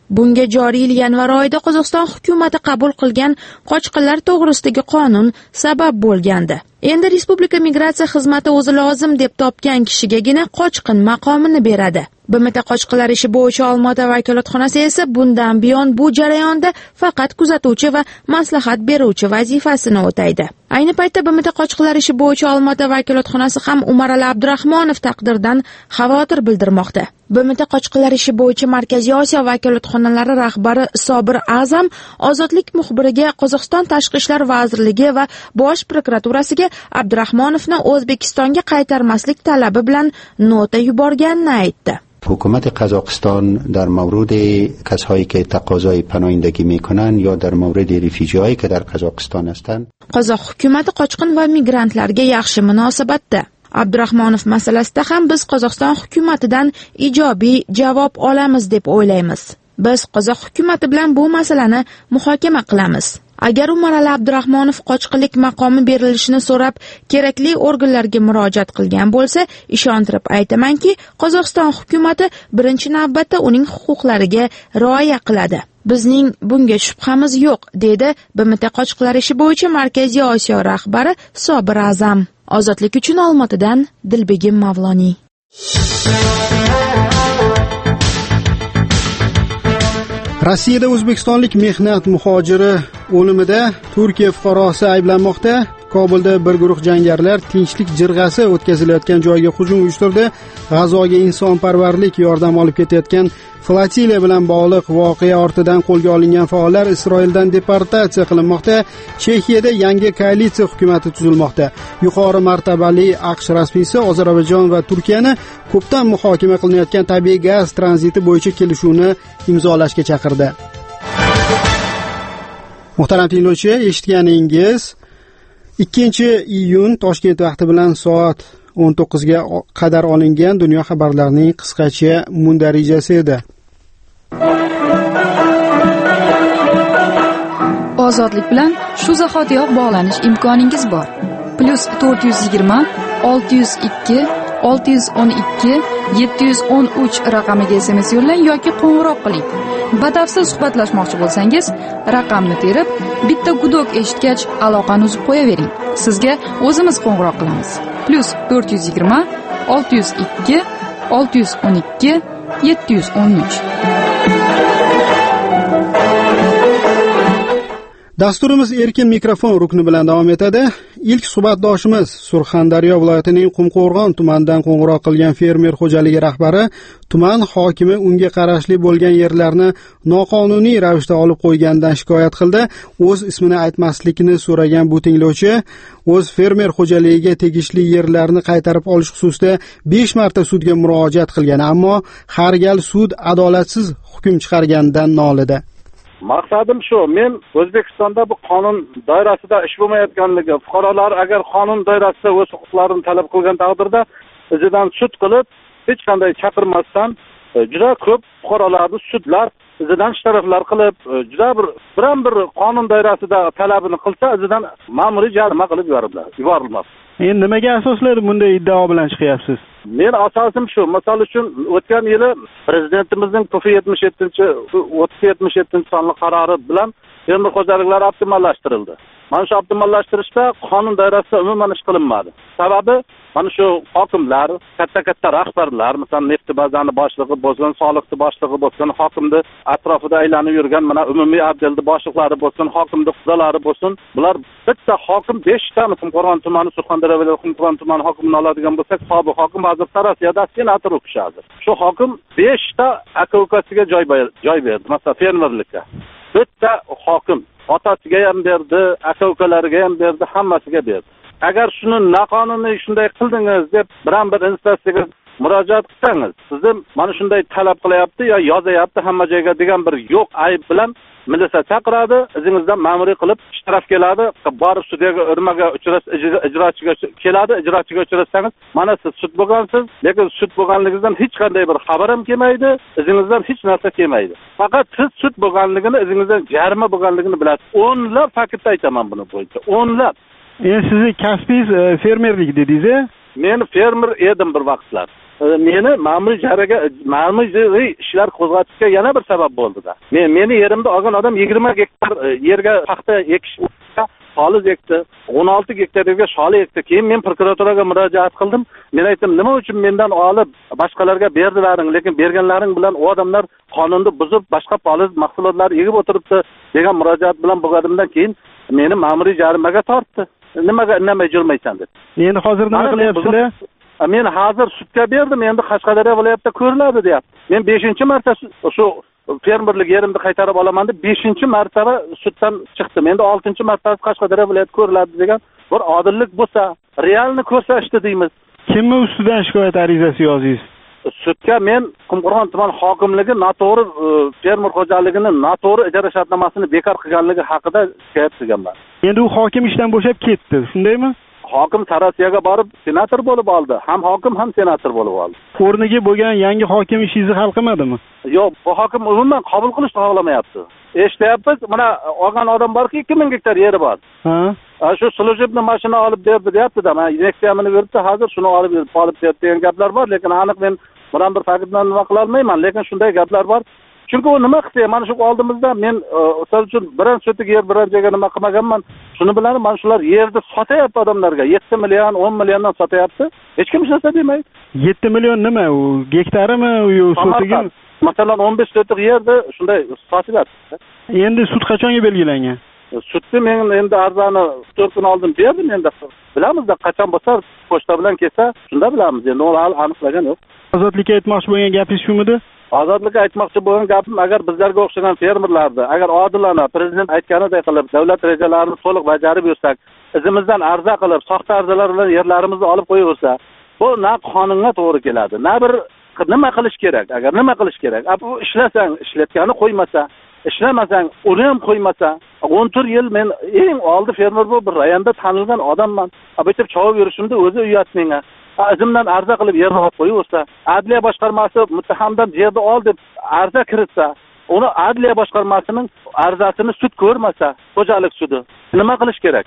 Bunga joriy yil yanvar oyida Qozog'iston hukumati qabul qilgan qochqinlar to'g'risidagi qonun sabab bo'lgandi. Endi Respublika migratsiya xizmati o'zi lozim deb topgan kishigagina qochqin maqomini beradi. B M T qochqinlar ishi bo'yicha Olmaota vakolatxonasi esa bundan buyon bu jarayonda faqat kuzatuvchi va maslahat beruvchi vazifasini o'taydi. Ayni paytda B M T qochqinlar ishi bo'yicha Olmaota vakolatxonasi ham Umarali Abdurahmonov taqdiridan xavotir bildirmoqda. B M T qochqinlar ishi bo'yicha Markaziy Osiyo vakolatxonalari rahbari Sobir A'zam Ozodlik muxbiriga Qozog'iston Tashqi ishlar vazirligi va Bosh prokuraturasiga Abdurahmonovni O'zbekistonga qaytarmaslik talabi bilan nota yuborganini aytdi. حکومت قزاقستان در مورد کسایی که تقاضای پناهندگی میکنن یا در مورد ریفیوجی هایی که در قزاقستان هستند Qozoq hukumati qochqin va migrantlarga yaxshi munosabatda. Abdurahmonov masalasida ham biz Qozog'iston hukumatidan ijobiy javob olamiz deb o'ylaymiz. Biz Qozoq hukumati bilan bu masalani muhokama qilamiz. Agar Umarali Abdurahmonov qochqinlik maqomi berilishini so'rab kerakli organlarga murojaat qilgan bo'lsa, ishontirib aytamanki, Qozog'iston hukumati birinchi navbatda uning huquqlariga rioya qiladi. Bizning bunga shubhamiz yo'q, dedi B M T qochqinlar ishi bo'yicha Markaziy Osiyo rahbari Sobir A'zam. Ozodlik uchun Olmaotadan Dilbegim Mavloniy. Rossiyada o'zbekistonlik mehnat muhojiri o'limida Turkiya fuqarosi ayblanmoqda. Kobulda bir guruh jangarilar tinchlik jirg'asi o'tkazilayotgan joyga hujum uyushtirdi. G'azoga insonparvarlik yordam olib ketayotgan flotiliya bilan bog'liq voqea ortidan qo'lga olingan faollar Isroildan deportatsiya qilinmoqda. Chexiyada yangi koalitsiya hukumati tuzilmoqda. Yuqori martabali AQSh rasmiysi Ozarbayjon va Turkiyani ko'pdan muhokama qilinayotgan tabiiy gaz tranziti bo'yicha kelishuvni imzolashga chaqirdi. Muhtaram tinglovchi, eshitganingiz ikkinchi iyun Toshkent vaqti bilan soat o'n to'qqizga qadar olingan dunyo xabarlarining qisqacha mundarijasi edi. Ozodlik bilan shu zahotiyoq bog'lanish imkoningiz bor. Plus to'rt yuz yigirma olti yuz ikki olti yuz o'n ikki yetti yuz o'n uch raqamiga S M S yo'llang yoki qo'ng'iroq qiling. Batafsil suhbatlashmoqchi bo'lsangiz, raqamni terib, bitta gudok eshitgach aloqani uzib qo'yavering. Sizga o'zimiz qo'ng'iroq qilamiz. Plus to'rt yuz yigirma olti yuz ikki olti yuz o'n ikki yetti yuz o'n uch. Dasturimiz erkin mikrofon rukni bilan davom etadi. Ilk suhbatdoshimiz Surxondaryo viloyatining Qumqo'rg'on tumanidan qo'ng'iroq qilgan fermer xo'jaligi rahbari, tuman hokimi unga qarashli bo'lgan yerlarni noqonuniy ravishda olib qo'ygandan shikoyat qildi. O'z ismini aytmaslikni so'ragan bu tinglovchi o'z fermer xo'jaligiga tegishli yerlarni qaytarib olish xususida besh marta sudga murojaat qilgan, ammo har gal sud adolatsiz hukm chiqarganidan nolidi. Maqsadim shu, men O'zbekistonda bu qonun doirasida ish bo'lmayotganligi, fuqarolar agar qonun doirasida o'z huquqlarini talab qilgan taqdirda izidan sud qilib, hech qanday chaqirmasdan juda ko'p fuqarolarni sudlar izidan shtaraflar qilib, juda bir biron bir qonun doirasida talabini qilsa, izidan ma'muriy jarima qilib yuborilmoqda. Endi nimaga asoslanib bunday iddao bilan chiqyapsiz? Men asosim shu, misol uchun o'tgan yili prezidentimizning P F yetmish yettinchi o'ttiz yetmish yettinchi sonli qarori bilan fermer xo'jaliklari optimallashtirildi. Mana shu optimallashtirishda qonun doirasida umuman ish qilinmadi. Sababi mana shu hokimlar, katta-katta rahbarlar, masalan, neft bazani boshlig'i bo'lsin, soliqchi boshlig'i bo'lsin, hokimni atrofida aylanib yurgan mana umumiy abdeldi boshliqlari bo'lsin, hokimni qudalari bo'lsin, bular bitta hokim besh ta Qumqo'rg'on tumani, Surxondaryo viloyati Qumqo'rg'on tumani hokimini oladigan bo'lsak, sobiq hokim hozir Rossiyada senator o'qishadi. Shu hokim besh ta aka-ukasiga joy joy berdi, masalan, fermerlikka. Bitta hokim otasiga ham berdi, aka-ukalariga ham berdi, hammasiga berdi. Agar shuni noqonuniy shunday qildingiz deb biron bir instansiyaga murojaat qilsangiz, sizni mana shunday talab qilyapti yo yozayapti hamma joyga degan bir yo'q ayb bilan militsiya chaqiradi, o'zingizdan ma'muriy qilib shtaraf keladi, borib sudga urmaga uchrasiz, ijrochiga keladi, ijrochiga uchrasangiz, mana siz sud bo'lgansiz, lekin sud bo'lganligingizdan hech qanday bir xabar ham kelmaydi, o'zingizdan hech narsa kelmaydi. Faqat siz sud bo'lganligini, o'zingizdan jarima bo'lganligini bilasiz. O'nlab faktda aytaman buni bo'yicha, o'nlab. Endi sizni kasbingiz fermerlik dedingiz-a? Men fermer edim bir vaqtlar. meni ma'muriy jaraga ma'muriy ishlar qo'zg'atishga yana bir sabab bo'ldida. Men meni yerimda olgan odam yigirma gektar yerga paxta ekish sholiz ekdi, o'n olti gektar yerga sholi ekdi. Keyin men prokuraturaga murojaat qildim. Men aytdim, nima uchun mendan olib boshqalarga berdilaring, lekin berganlaring bilan u odamlar qonunni buzib boshqa poliz mahsulotlar egib o'tiribdi degan murojaat bilan bo'lganimdan keyin meni ma'muriy jarimaga tortdi. Nimaga indamay jurmaysan deb. Endi hozir nima qilyapsizlar? Men hozir sudga berdim, endi Qashqadaryo viloyatida ko'riladi deyapti. Men beshinchi marta shu fermerlik yerimni qaytarib olaman deb beshinchi martaba suddan chiqdim. Endi oltinchi martasi Qashqadaryo viloyati ko'riladi degan bir odillik bo'lsa, realni ko'rsatishdi deymiz. Kimni ustidan shikoyat arizasi yozdingiz? Sudga men Qumqo'rg'on tuman hokimligi noto'g'ri fermer xo'jaligini noto'g'ri ijara shartnomasini bekor qilganligi haqida shikoyat qilganman. Endi u hokim ishdan bo'shab ketdi, shundaymi? Hokim Tarasiyaga borib senator bo'lib oldi. Ham hokim, ham senator bo'lib oldi. O'rniga bo'lgan yangi hokim ishingizni hal qilmadimi? Yo'q, bu hokim umuman qabul qilishni xohlamayapti. Eshityapmiz, mana olgan odam borki, ikki ming gektar yeri bor. Ha? Shu slujebni mashina olib berdi deyapti-da. Men inyeksiyamni berdi, hozir shuni olib berib, olib berdi degan gaplar bor, lekin aniq men biron bir faktni nima qila olmayman, lekin shunday gaplar bor. Chunki u nima qilsa, mana shu oldimizda men o'sal uchun biron sotik yer biron joyga nima qilmaganman. Shuni bilan mana shular yerni sotyapti odamlarga. yetti million, o'n milliondan sotyapti. Hech kim hech narsa demaydi. yetti million nima u? Gektarimi u sotigimi? Masalan, o'n besh sotik yerni shunday sotyapti. Endi sud qachonga belgilangan? Sudni men endi arzani to'rt kun oldin berdim, endi bilamiz-da qachon bo'lsa pochta bilan kelsa, shunda bilamiz. Endi u hali aniqlagan yo'q. Ozodlikka aytmoqchi bo'lgan gapingiz shumidi? Ozodlikka aytmoqchi bo'lgan gapim, agar bizlarga o'xshagan fermerlarni, agar odilona prezident aytganidek qilib, davlat rejalarini to'liq bajarib yursak, izimizdan arza qilib, soxta arzalar bilan yerlarimizni olib qo'yaversa, bu na qonunga to'g'ri keladi, na bir nima qilish kerak, agar nima qilish kerak. Bu ishlasang, ishlatgani qo'ymasa, ishlamasang, uni ham qo'ymasa, o'n to'rt yil men eng oldi fermer bo'lib, bir rayonda tanilgan odamman. Bu yerda chavib yurishimda o'zi uyat menga. Izimdan arza qilib yerni olib qo'yaversa, adliya boshqarmasi muttahamdan yerni ol deb arza kiritsa, uni adliya boshqarmasining arzasini sud ko'rmasa, xo'jalik sudi nima qilish kerak?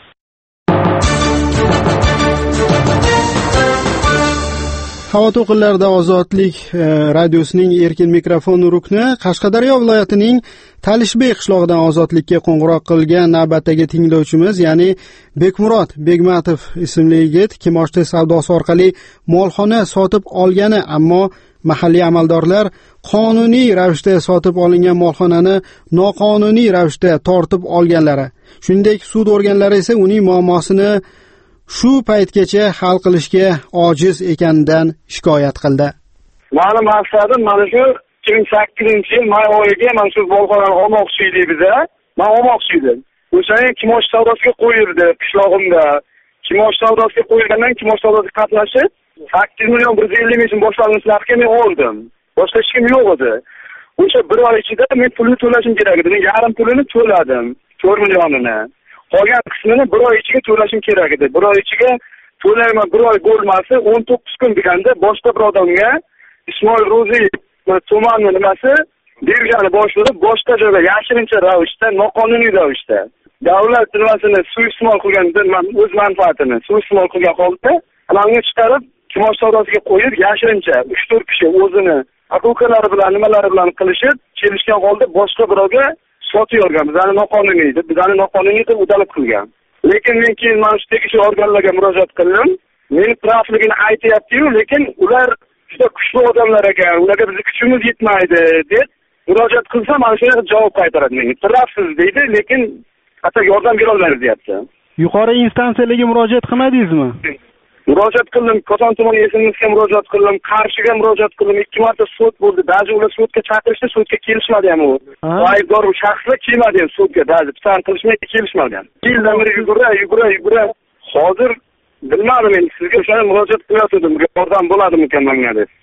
Havo to'lqinlarida Ozodlik radiosining erkin mikrofon rukni Qashqadaryo viloyatining Talishbey qishlog'idan Ozodlikka qo'ng'iroq qilgan navbatdagi tinglovchimiz, ya'ni Bekmurod Begmatov ismli yigit kimoshdi savdosi orqali molxona sotib olgani, ammo mahalliy amaldorlar qonuniy ravishda sotib olingan molxonani noqonuniy ravishda tortib olganlari, shuningdek sud organlari esa uning muammosini shu paytgacha hal qilishga ojiz ekanidan shikoyat qildi. Mani maqsadim mana shu ikki ming sakkizinchi yil may oyiga mana shu molxonani olmoqchi edik biza. Men olmoqchi edim. O'shani kimosh savdosiga qo'yildi qishlog'imda. Kimosh savdosiga qo'yilgandan kimosh savdosiga qatnashib sakkiz million bir yuz ellik ming so'm boshlanishlarga men oldim. Boshqa hech kim yo'q edi. O'sha bir oy ichida men pulni to'lashim kerak edi. Men yarim pulini to'ladim, to'rt millionini. Qolgan qismini bir oy ichiga to'lashim kerak edi. Bir oy ichiga to'layman, bir oy bo'lmasa o'n to'qqiz kun deganda boshqa bir odamga Ismoil Ro'ziy tumanni nimasi bergani boshlanib, boshqa joyga yashirincha ravishda, noqonuniy ravishda davlat nimasini suiiste'mol qilgandan o'z manfaatini suiiste'mol qilgan holda alamga chiqarib, kimosh savdosiga qo'yib, yashirincha uch to'rt kishi o'zini aqo'kalari bilan nimalari bilan qilishib, kelishgan holda boshqa birovga sotiyorgan. Bizani noqonuniy deb, bizani noqonuniy deb udalib qilgan. Lekin men keyin mana shu tegishli organlarga murojaat qildim. Meni pravligini aytayapti-yu, lekin ular juda kuchli odamlar ekan, ularga bizning kuchimiz yetmaydi deb murojaat qilsa, mana shu javob qaytaradi menga. Pravsiz deydi, lekin hatto yordam bera olmaydi deyapti. Yuqori instansiyalarga murojaat qilmadingizmi? Murojaat qildim, Koson tumani esingizga murojaat qildim, Qarshiga murojaat qildim, ikki marta sud bo'ldi. Ba'zi ular sudga chaqirishdi, sudga kelishmadi ham u. Aybdor shaxslar kelmadi ham sudga, ba'zi bitan qilishmay kelishmagan. Yildan beri yugura, yugura, yugura. Hozir bilmadim, men sizga o'shani murojaat qilyotgandim, yordam bo'ladimikan menga deb.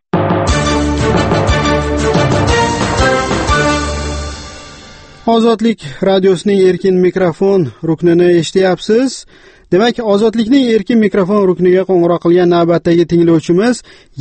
Ozodlik radiosining erkin mikrofon ruknini eshityapsiz. Demak, ozodlikning erkin mikrofon rukniga qo'ng'iroq qilgan navbatdagi tinglovchimiz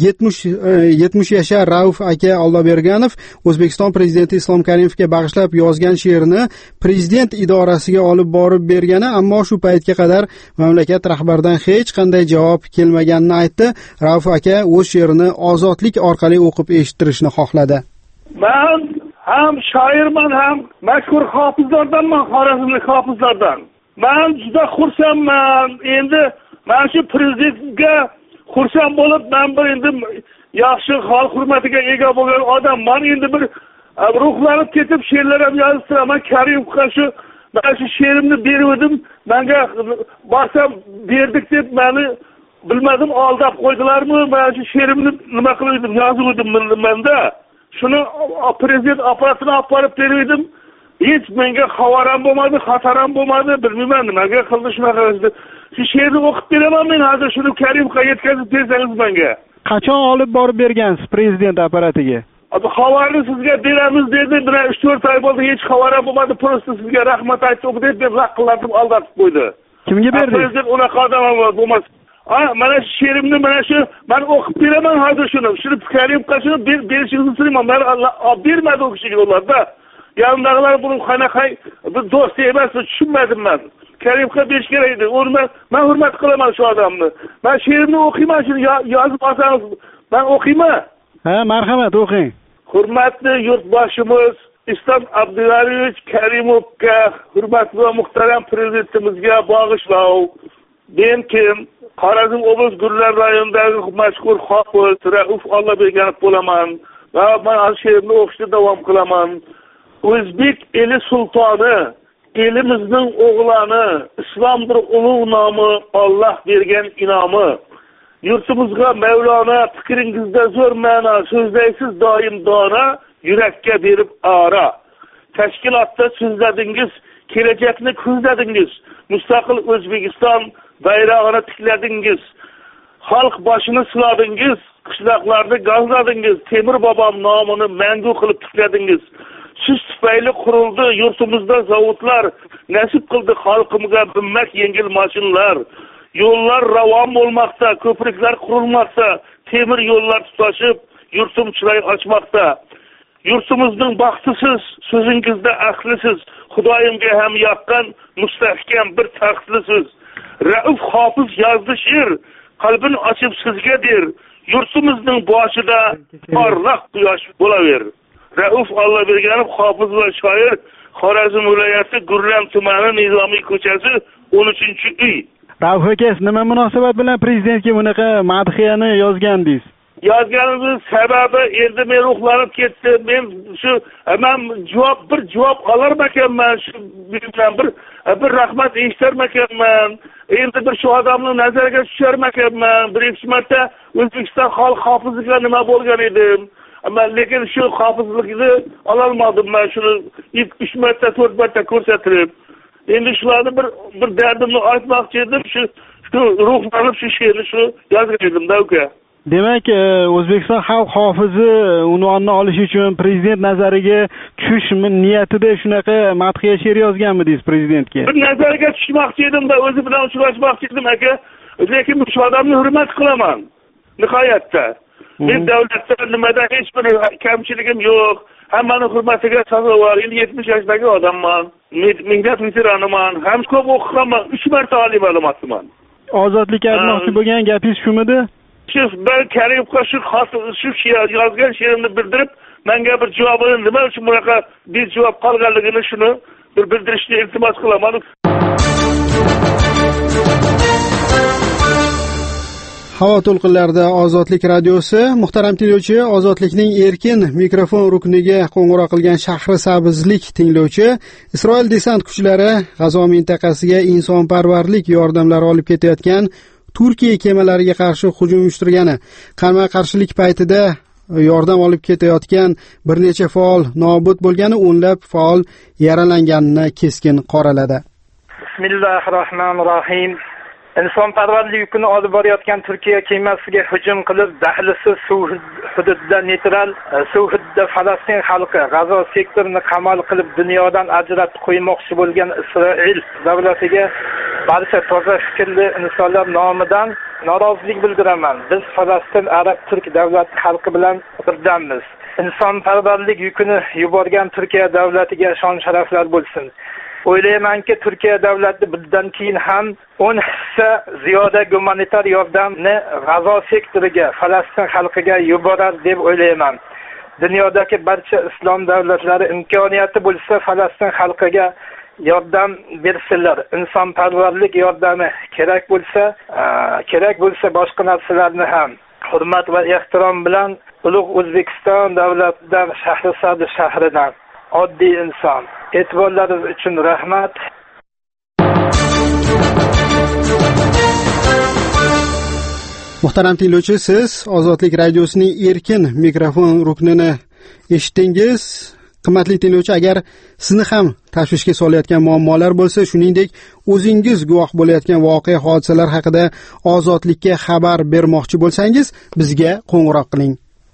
yetmish yashar Rauf aka Olloberganov O'zbekiston prezidenti Islom Karimovga bag'ishlab yozgan she'rini prezident idorasiga olib borib bergani, ammo shu paytga qadar mamlakat rahbaridan hech qanday javob kelmaganini aytdi. Rauf aka o'z she'rini ozodlik orqali o'qib eshittirishni xohladi. Men ham shoirman, ham mashhur hofizlardanman, Xorazmlik hofizlardan. Men juda xursandman. Endi men shu prezidentga xursand bo'lib, men bir endi yaxshi xalq hurmatiga ega bo'lgan odamman. Endi bir ruhlanib ketib she'rlar ham yozib Karimovga shu men shu she'rimni berdim. Menga borsam berdik deb meni bilmadim, aldab qo'ydilarmi? Men shu she'rimni nima qildim, yozdim menda. Shuni prezident apparatini olib borib berdim. Hech menga xabaram bo'lmadi, xataram bo'lmadi, bilmayman nimaga qildi shunaqa qildi. Shu she'rni o'qib beraman men hozir, shuni Karimovga yetkazib bersangiz menga. Qachon olib borib bergansiz prezident apparatiga? Xabarni sizga beramiz dedi. Mana uch to'rt oy bo'ldi, hech xabaram bo'lmadi. Prosta sizga rahmat aytib deb deb laqillatib aldatib qo'ydi. Kimga berdi? Prezident unaqa odam bo'lmas. Ha, mana shu she'rimni mana shu men o'qib beraman hozir shuni. Shuni Karimovga shuni berishingizni so'rayman. Men olib bermadi u kishiga ularda. Yandagilar buni qanaqa bir do'st emas, tushunmadim men. Karimovga berish kerak edi. Uni men hurmat qilaman shu odamni. Men she'rimni o'qiyman, shuni yozib olsangiz men o'qiyman. Ha, marhamat, o'qing. Hurmatli yurtboshimiz Islom Abdulaziz Karimovga, hurmatli va muhtaram prezidentimizga bag'ishlov. Men kim? Xorazm oblas Gullar rayonidagi mashhur hofiz Rauf Olloberganov bo'laman va men she'rni o'qishda davom qilaman. O'zbek eli sultoni, elimizning o'g'loni, islomdir ulug' nomi, Alloh bergan inomi. Yurtimizga Mevlana, fikringizda zo'r ma'no, so'zlaysiz doim dona, yurakka berib ora. Tashkilotda so'zladingiz, kelajakni ko'zladingiz, mustaqil O'zbekiston bayrog'ini tikladingiz, xalq boshini siladingiz, qishloqlarni gazladingiz, Temur bobom nomini mangu qilib tikladingiz. Siz tufayli qurildi yurtimizda zavodlar, nasib qildi xalqimizga binmak yengil mashinalar. Yo'llar ravon bo'lmoqda, ko'priklar qurilmoqda, temir yo'llar tutashib, yurtim chiroy ochmoqda. Yurtimizning baxtisiz, so'zingizda aqlisiz, Xudoyimga ham yoqqan mustahkam bir taxtlisiz. Rauf hofiz yozdi she'r, qalbini ochib sizga der, yurtimizning boshida porloq quyosh bo'laver. Rauf Olloberganov hofiz va shoir, Xorazm viloyati Gurram tumani Nizomiy ko'chasi o'n uchinchi uy. Rauf aka, nima munosabat bilan prezidentga bunaqa madhiyani yozgandingiz? Yozganimiz sababi endi men ruhlanib ketdim. Men shu men javob bir javob olarmakanman, shu bilan bir bir rahmat eshitarmakanman. Endi bir shu odamni nazarga tushirmakanman. Birinchi marta O'zbekiston xalq hofiziga nima bo'lgan edim. Ammo lekin shu hofizlikni ololmadim men, shuni uch marta to'rt marta ko'rsatilib. Endi shularni bir bir dardimni aytmoqchi edim, shu shu ruhlanib shu she'rni shu yozgan edim-da uka. Demak, O'zbekiston xalq hofizi unvonini olish uchun prezident nazariga tushish niyatida shunaqa madhiya she'r yozganmidingiz prezidentga? Bir nazariga tushmoqchi edim-da, o'zi bilan uchrashmoqchi edim aka. Lekin shu odamni hurmat qilaman. Nihoyatda. Men davlatda nimada hech bir kamchiligim yo'q. Hammani hurmatiga sazovor. Endi yetmish yoshdagi odamman. Mehnat veteraniman. Ham ko'p o'qiganman. uch marta oliy ma'lumotliman. Ozodlikka aytmoqchi bo'lgan gapingiz shumidi? Shu ben Karimovga shu shu she'r yozgan she'rimni bildirib, menga bir javobini nima uchun bunaqa bir javob qolganligini shuni bir bildirishni iltimos qilaman. Havo to'lqinlarida Ozodlik radiosi. Muhtaram tinglovchi, Ozodlikning erkin mikrofon rukniga qo'ng'iroq qilgan Shahri Sabzlik tinglovchi Isroil desant kuchlari G'azo mintaqasiga insonparvarlik yordamlari olib ketayotgan Turkiya kemalariga qarshi hujum uyushtirgani, qarama-qarshilik paytida yordam olib ketayotgan bir necha faol nobud bo'lgani, o'nlab faol yaralanganini keskin qoraladi. Bismillahirrohmanirrohim. Insonparvarlik yukini olib borayotgan Turkiya kemasiga hujum qilib, dahlisiz suv hududida neytral suv hududida Falastin xalqi G'azo sektorini qamal qilib dunyodan ajratib qo'ymoqchi bo'lgan Isroil davlatiga barcha toza fikrli insonlar nomidan norozilik bildiraman. Biz Falastin arab turk davlat xalqi bilan birdammiz. Insonparvarlik yukini yuborgan Turkiya davlatiga shon sharaflar bo'lsin. O'ylaymanki, Turkiya davlati bundan keyin ham o'n hissa ziyoda gumanitar yordamni G'azo sektoriga, Falastin xalqiga yuborar deb o'ylayman. Dunyodagi barcha islom davlatlari imkoniyati bo'lsa Falastin xalqiga yordam bersinlar. Insonparvarlik yordami kerak bo'lsa, kerak bo'lsa boshqa narsalarni ham hurmat va ehtirom bilan ulug' O'zbekiston davlatidan Shahrisabz shahridan oddiy inson. E'tiborlaringiz uchun rahmat. Muhtaram tinglovchi, siz Ozodlik radiosining erkin mikrofon ruknini eshitdingiz. Qimmatli tinglovchi, agar sizni ham tashvishga solayotgan muammolar bo'lsa, shuningdek o'zingiz guvoh bo'layotgan voqea hodisalar haqida Ozodlikka xabar bermoqchi bo'lsangiz, bizga qo'ng'iroq qiling.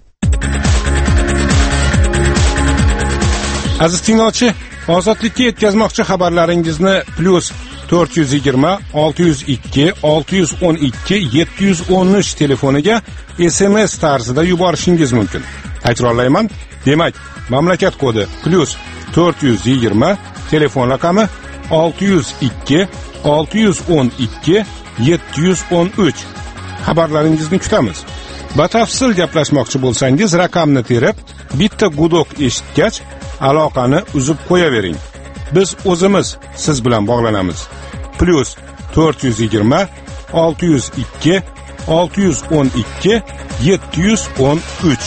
Aziz tinglovchi, Ozodlikka yetkazmoqchi xabarlaringizni plus to'rt yuz yigirma olti yuz ikki olti yuz o'n ikki yetti yuz o'n uch telefoniga S M S tarzida yuborishingiz mumkin. Takrorlayman, demak, mamlakat kodi plus to'rt yuz yigirma, telefon raqami olti yuz ikki olti yuz o'n ikki yetti yuz o'n uch. Xabarlaringizni kutamiz. Batafsil gaplashmoqchi bo'lsangiz, raqamni terib, bitta gudok eshitgach, aloqani uzib qo'yavering. Biz o'zimiz siz bilan bog'lanamiz. plus to'rt yuz yigirma olti yuz ikki olti yuz o'n ikki yetti yuz o'n uch.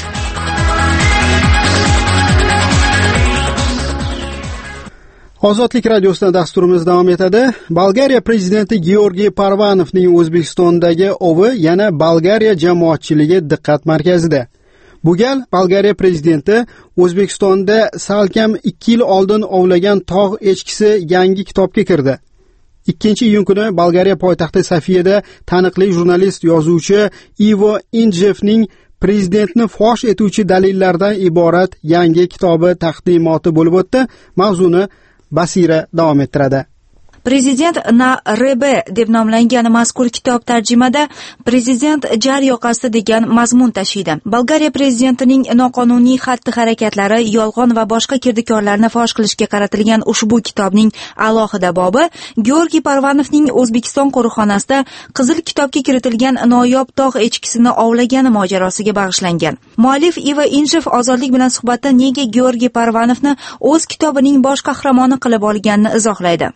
Ozodlik radiosida dasturimiz davom etadi. Bolgariya prezidenti Georgiy Parvanovning O'zbekistondagi ovi yana Bolgariya jamoatchiligi diqqat markazida. Bu gal Bolgariya prezidenti O'zbekistonda salkam ikki yil oldin ovlagan tog' echkisi yangi kitobga kirdi. ikkinchi iyun kuni Bolgariya poytaxti Sofiyada taniqli jurnalist yozuvchi Ivo Injevning prezidentni fosh etuvchi dalillardan iborat yangi kitobi taqdimoti bo'lib o'tdi. Mavzuni Basira davom ettiradi. Prezident na Rebe deb nomlangan mazkur kitob tarjimada prezident jar yoqasi degan mazmun tashiydi. Bolgariya prezidentining noqonuniy xatti-harakatlari, yolg'on va boshqa kirdikorlarni fosh qilishga qaratilgan ushbu kitobning alohida bobi Georgiy Parvanovning O'zbekiston qo'riqxonasida Qizil kitobga kiritilgan noyob tog' echkisini ovlagani mojarosiga bag'ishlangan. Muallif Ivo Injev Ozodlik bilan suhbatda nega Georgiy Parvanovni o'z kitobining bosh qahramoni qilib olganini izohlaydi.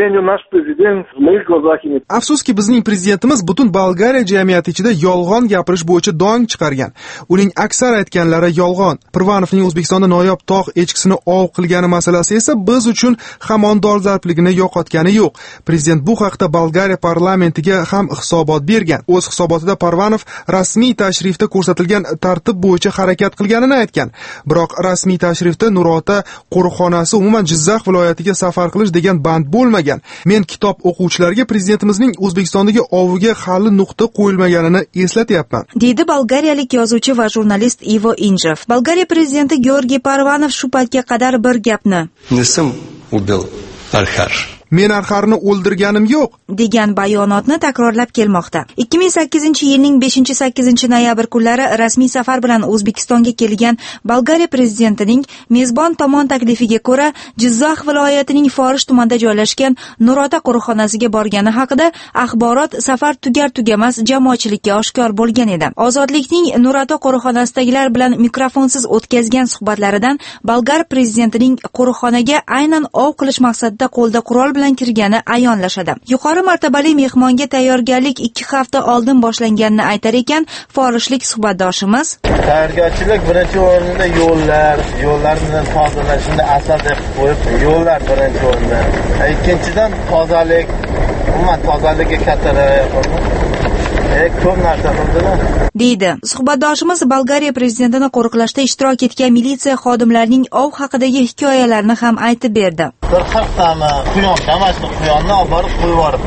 Afsuski, bizning prezidentimiz butun Bolgariya jamiyati ichida yolg'on gapirish bo'yicha dong chiqargan. Uning aksar aytganlari yolg'on. Parvanovning O'zbekistonda noyob tog' echkisini ov qilgani masalasi esa biz uchun hamon dolzarbligini yo'qotgani yo'q. Prezident bu haqda Bolgariya parlamentiga ham hisobot bergan. O'z hisobotida Parvanov rasmiy tashrifda ko'rsatilgan tartib bo'yicha harakat qilganini aytgan. Biroq rasmiy tashrifda Nurota qo'riqxonasi umuman Jizzax viloyatiga safar qilish degan band bo'lmagan. Men kitob o'quvchilarga prezidentimizning O'zbekistondagi oviga hali nuqta qo'yilmaganini eslatyapman, deydi bolgariyalik yozuvchi va jurnalist Ivo Injev. Bolgariya prezidenti Georgiy Parvanov shu paytga qadar bir gapni "Nesim ubil Arxar. Men Arxarni o'ldirganim yo'q" degan bayonotni takrorlab kelmoqda. ikki ming sakkizinchi yilning beshinchi sakkizinchi noyabr kunlari rasmiy safar bilan O'zbekistonga kelgan Bolgariya prezidentining mezbon tomon taklifiga ko'ra Jizzax viloyatining Forish tumanida joylashgan Nurota qo'riqxonasiga borgani haqida axborot safar tugar-tugamas jamoatchilikka oshkor bo'lgan edi. Ozodlikning Nurota qo'riqxonasidagilar bilan mikrofonsiz o'tkazgan suhbatlaridan Bolgar prezidentining qo'riqxonaga aynan ov qilish maqsadida qo'lda qurol bilan kirgani ayonlashadi. Yuqori martabali mehmonga tayyorgarlik ikki hafta oldin boshlanganini aytar ekan forishlik suhbatdoshimiz. Tayyorgarchilik birinchi o'rinda yo'llar, yo'llarni tozalashni asosiy qilib qo'yib, yo'llar birinchi o'rinda. Ikkinchidan tozalik, umuman tozalikka katta rioya qilib ko'p narsa qildilar, deydi. Suhbatdoshimiz Bolgariya prezidentini qo'riqlashda ishtirok etgan militsiya xodimlarining ov haqidagi hikoyalarini ham aytib berdi. Bir qirqtami quyon, damashq quyonni olib borib qo'yib yuboribdi.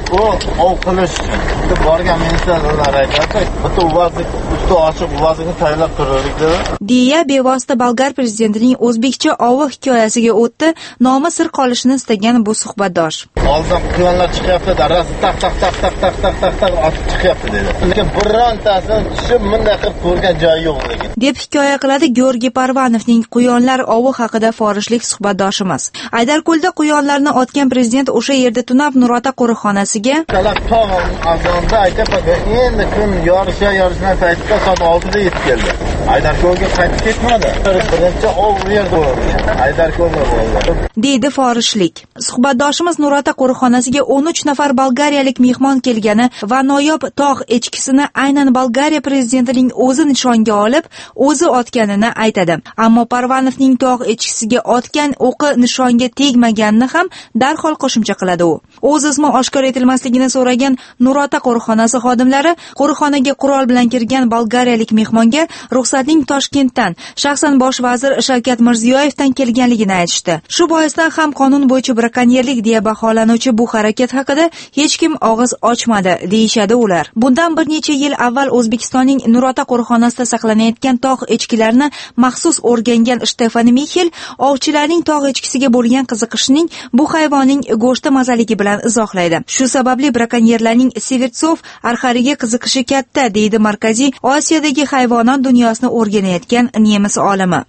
u ov qilish uchun borgan ministerlar aytadi, bitta uvozlik, usti ochiq uvozlikni tayyorlab turdik dedi. deya bevosita bolgar prezidentining o'zbekcha ovi hikoyasiga o'tdi nomi sir qolishini istagan bu suhbatdosh. Hozir quyonlar chiqyapti, darasi taq taq taq taq taq taq taq taq otib chiqyapti dedi. Lekin birontasi tushib bunday qilib ko'rgan joyi yo'q lekin. deb hikoya qiladi Georgiy Parvanovning quyonlar ovi haqida forishlik suhbatdoshimiz. Aydarko'lda quyonlarni otgan prezident o'sha yerda tunab Nurota qo'riqxonasiga tog' azonda aytibdi, endi kun yorisha yorishmay paytda soat oltida yetib keldi. Aydarko'lga qaytib ketmadi. Birinchi ov u yerda bo'ldi. Aydarko'lda bo'ldi. deydi forishlik. Suhbatdoshimiz Nurota qo'riqxonasiga o'n uch nafar bolgariyalik mehmon kelgani va noyob tog' echkisini aynan Bolgariya prezidentining o'zi nishonga olib, o'zi otganini aytadi. Ammo Parvanovning tog' echkisiga otgan o'qi nishonga tegmaganini ham darhol qo'shimcha qiladi u. O'z ismi oshkor etilmasligini so'ragan Nurota qo'riqxonasi xodimlari qo'riqxonaga qurol bilan kirgan bolgariyalik mehmonga ruxsatning Toshkentdan, shaxsan bosh vazir Shavkat Mirziyoyevdan kelganligini aytishdi. Shu boisdan ham qonun bo'yicha brakonyerlik deya baholanuvchi bu harakat haqida hech kim og'iz ochmadi, deyishadi ular. Bundan bir necha yil avval O'zbekistonning Nurota qo'riqxonasida saqlanayotgan tog' echkilarini maxsus o'rgangan Stefan Michel ovchilarning tog' echkisiga bo'lgan qiziqishining bu hayvonning go'shti mazaligi bilan izohlaydi. Shu sababli brakonyerlarning Severtsov arxariga qiziqishi katta, deydi Markaziy Osiyodagi hayvonot dunyosini o'rganayotgan nemis olimi.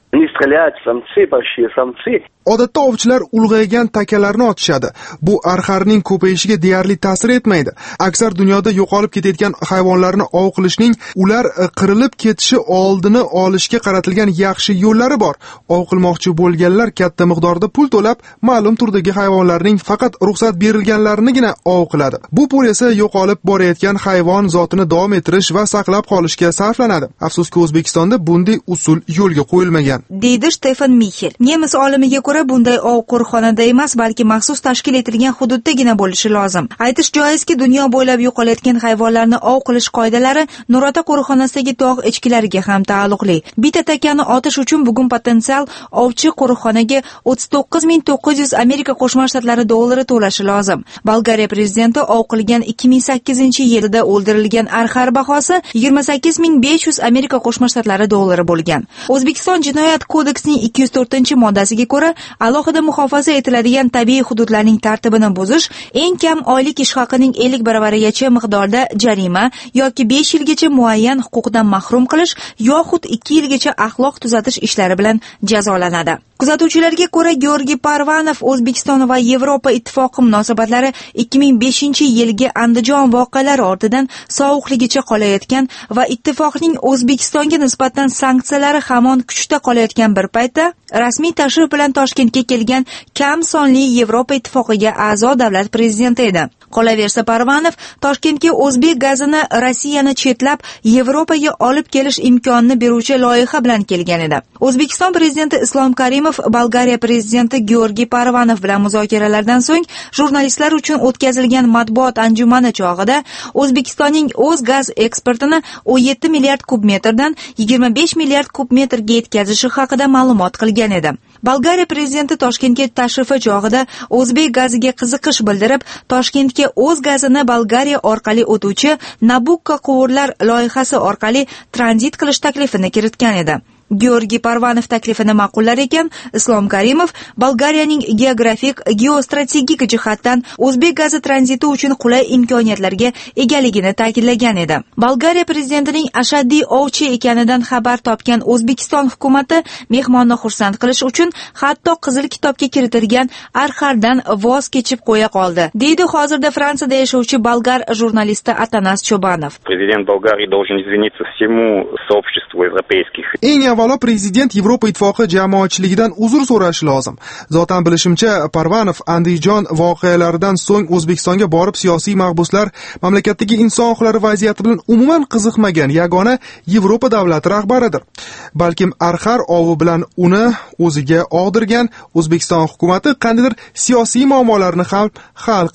Odatda ovchilar ulg'aygan takalarni otishadi. Bu arxarning ko'payishiga deyarli ta'sir etmaydi. Aksar dunyoda yo'qolib ketayotgan hayvonlarni ov qilishning ular qirilib ketishi oldini olishga qaratilgan yaxshi yo'llari bor. Ov qilmoqchi bo'lganlar katta miqdorda pul to'lab, ma'lum turdagi hayvonlarning faqat ruxsat berilganlarinigina ov qiladi. Bu pul esa yo'qolib borayotgan hayvon zotini davom ettirish va saqlab qolishga sarflanadi. Afsuski O'zbekistonda bunday usul yo'lga qo'yilmagan, deydi Stefan Michel. Nemis olimiga ko'ra bunday ov qo'riqxonada emas, balki maxsus tashkil etilgan hududdagina bo'lishi lozim. Aytish joizki, dunyo bo'ylab yo'qolayotgan hayvonlarni ov qilish qoidalari Nurota qo'riqxonasidagi tog' echkilariga ham taalluqli. Bitta takani otish uchun bugun potensial ovchi qo'riqxonaga o'ttiz to'qqiz ming to'qqiz yuz Amerika Qo'shma Shtatlari dollari to'lashi lozim. Bolgariya prezidenti ov qilgan ikki ming sakkizinchi yilda o'ldirilgan arxar bahosi yigirma sakkiz ming besh yuz Amerika Qo'shma Shtatlari dollari bo'lgan. O'zbekiston Jinoyat kodeksining ikki yuz to'rtinchi moddasiga ko'ra, alohida muhofaza etiladigan tabiiy hududlarning tartibini buzish eng kam oylik ish haqining ellik baravarigacha miqdorda jarima yoki besh yilgacha muayyan huquqdan mahrum qilish yoxud ikki yilgacha axloq tuzatish ishlari bilan jazolanadi. Kuzatuvchilarga ko'ra, Georgiy Parvanov O'zbekiston va Yevropa ittifoqi munosabatlari ikki ming beshinchi yilgi Andijon voqealari ortidan sovuqligicha qolayotgan va ittifoqning O'zbekistonga nisbatan sanksiyalari hamon kuchda qolayotgan bir paytda rasmiy tashrif bilan Toshkentga kelgan kam sonli Yevropa ittifoqiga a'zo davlat prezidenti edi. Qolaversa, Parvanov Toshkentga o'zbek gazini Rossiyani chetlab Yevropaga olib kelish imkonini beruvchi loyiha bilan kelgan edi. O'zbekiston prezidenti Islom Karimov Bolgariya prezidenti Georgiy Parvanov bilan muzokaralardan so'ng jurnalistlar uchun o'tkazilgan matbuot anjumani chog'ida O'zbekistonning o'z gaz eksportini o'n yetti milliard kub metrdan yigirma besh milliard kub metrga yetkazishi haqida ma'lumot qilgan edi. Bolgariya prezidenti Toshkentga tashrifi chog'ida o'zbek gaziga qiziqish bildirib, Toshkentga o'z gazini Bolgariya orqali o'tuvchi Nabucco quvurlar loyihasi orqali tranzit qilish taklifini kiritgan edi. Georgiy Parvanov taklifini ma'qullar ekan, Islom Karimov Bolgariyaning geografik, geostrategik jihatdan o'zbek gazi tranziti uchun qulay imkoniyatlarga egaligini ta'kidlagan edi. Bolgariya prezidentining ashaddiy ovchi ekanidan xabar topgan O'zbekiston hukumatı mehmonni xursand qilish uchun hatto qizil kitobga kiritilgan arxardan voz kechib qo'ya qoldi, deydi hozirda Fransiyada yashovchi bolgar jurnalisti Atanas Chobanov. Prezident Bolgariya должен извиниться всему сообществу европейских. Avvalo prezident Yevropa ittifoqi jamoatchiligidan uzr so'rashi lozim. Zotan bilishimcha, Parvanov Andijon voqealaridan so'ng O'zbekistonga borib siyosiy mahbuslar, mamlakatdagi inson huquqlari vaziyati bilan umuman qiziqmagan yagona Yevropa davlati rahbaridir. Balkim arxar ovi bilan uni o'ziga og'dirgan O'zbekiston hukumatı qandaydir siyosiy muammolarni ham hal qilib